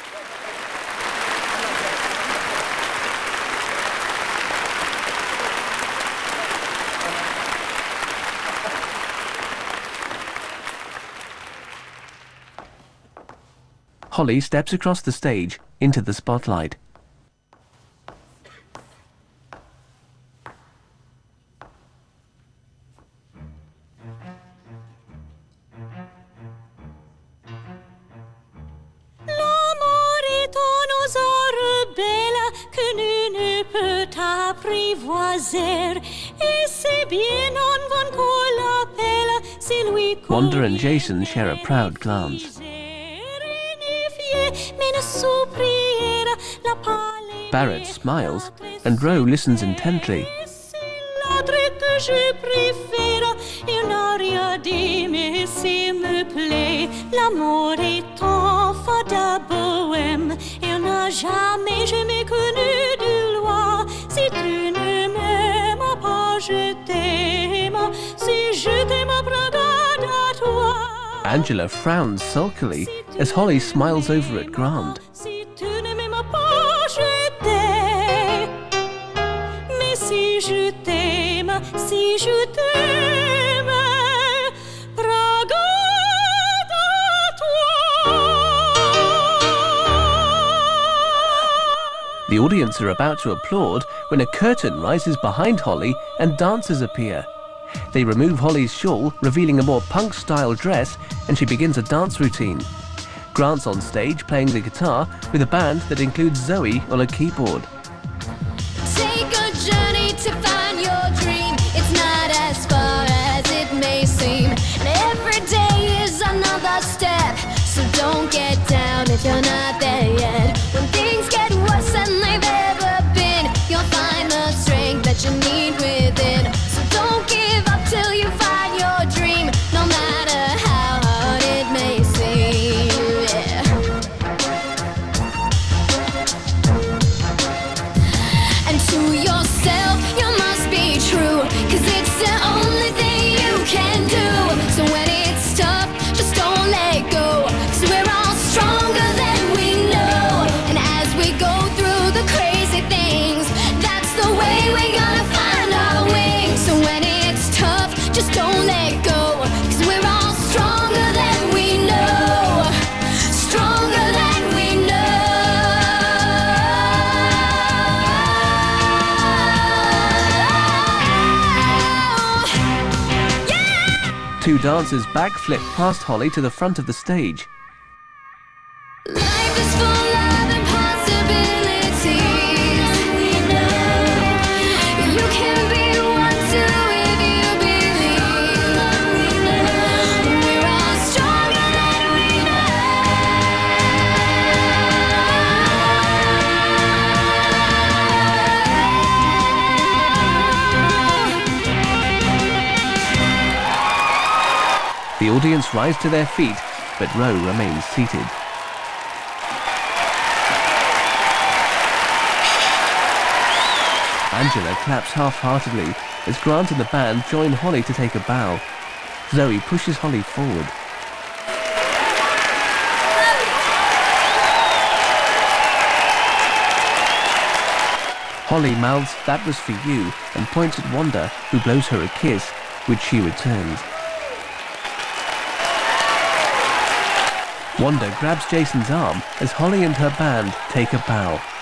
Speaker 1: Holly steps across the stage into the spotlight.
Speaker 15: s'apprivoiser et c'est bien en vain qu'on l'appelle si lui
Speaker 1: Wanda and Jason share a proud glance.
Speaker 15: mais ne souprir la palais
Speaker 1: Barrett smiles, and Roe listens intently.
Speaker 15: l'autre que je préfère il n'a rien dit mais s'il me plaît l'amour est un fada bohème il n'a jamais jamais connu de loi si tu ne m'aimes pas je t'aime si je t'aime regarde à toi.
Speaker 1: Angela frowns sulkily as Holly smiles over at Grant.
Speaker 15: Si tu ne m'aimes pas, je t'aime. Mais si je t'aime, si je t'aime, regarde à toi.
Speaker 1: The audience are about to applaud when a curtain rises behind Holly and dancers appear. They remove Holly's shawl, revealing a more punk-style dress, and she begins a dance routine. Grant's on stage playing the guitar with a band that includes Zoe on a keyboard.
Speaker 15: Take a journey to find your dream. It's not as far as it may seem. And every day is another step. So don't get down if you're not there yet. When things get worse than they've ever been, you'll find the strength that you need within. So don't give up till you find your dream, no matter how hard it may seem. Yeah. And to yourself, you must be true, 'cause it's the only thing you can do. So when it's tough, just don't let go, 'cause we're all stronger than we know. And as we go through the crazy things, that's the way we're gonna find our wings. So when it's tough, just don't let go, 'cause we're all stronger than we know. Stronger than we know.
Speaker 1: Two dancers backflip past Holly to the front of the stage.
Speaker 15: Life is full of impossibilities. We know you can be one too if you believe. We know we're all stronger than we
Speaker 1: The audience rise to their feet, but Roe remains seated. Angela claps half-heartedly as Grant and the band join Holly to take a bow. Zoe pushes Holly forward. Holly mouths "That was for you" and points at Wanda, who blows her a kiss, which she returns. Wanda grabs Jason's arm as Holly and her band take a bow.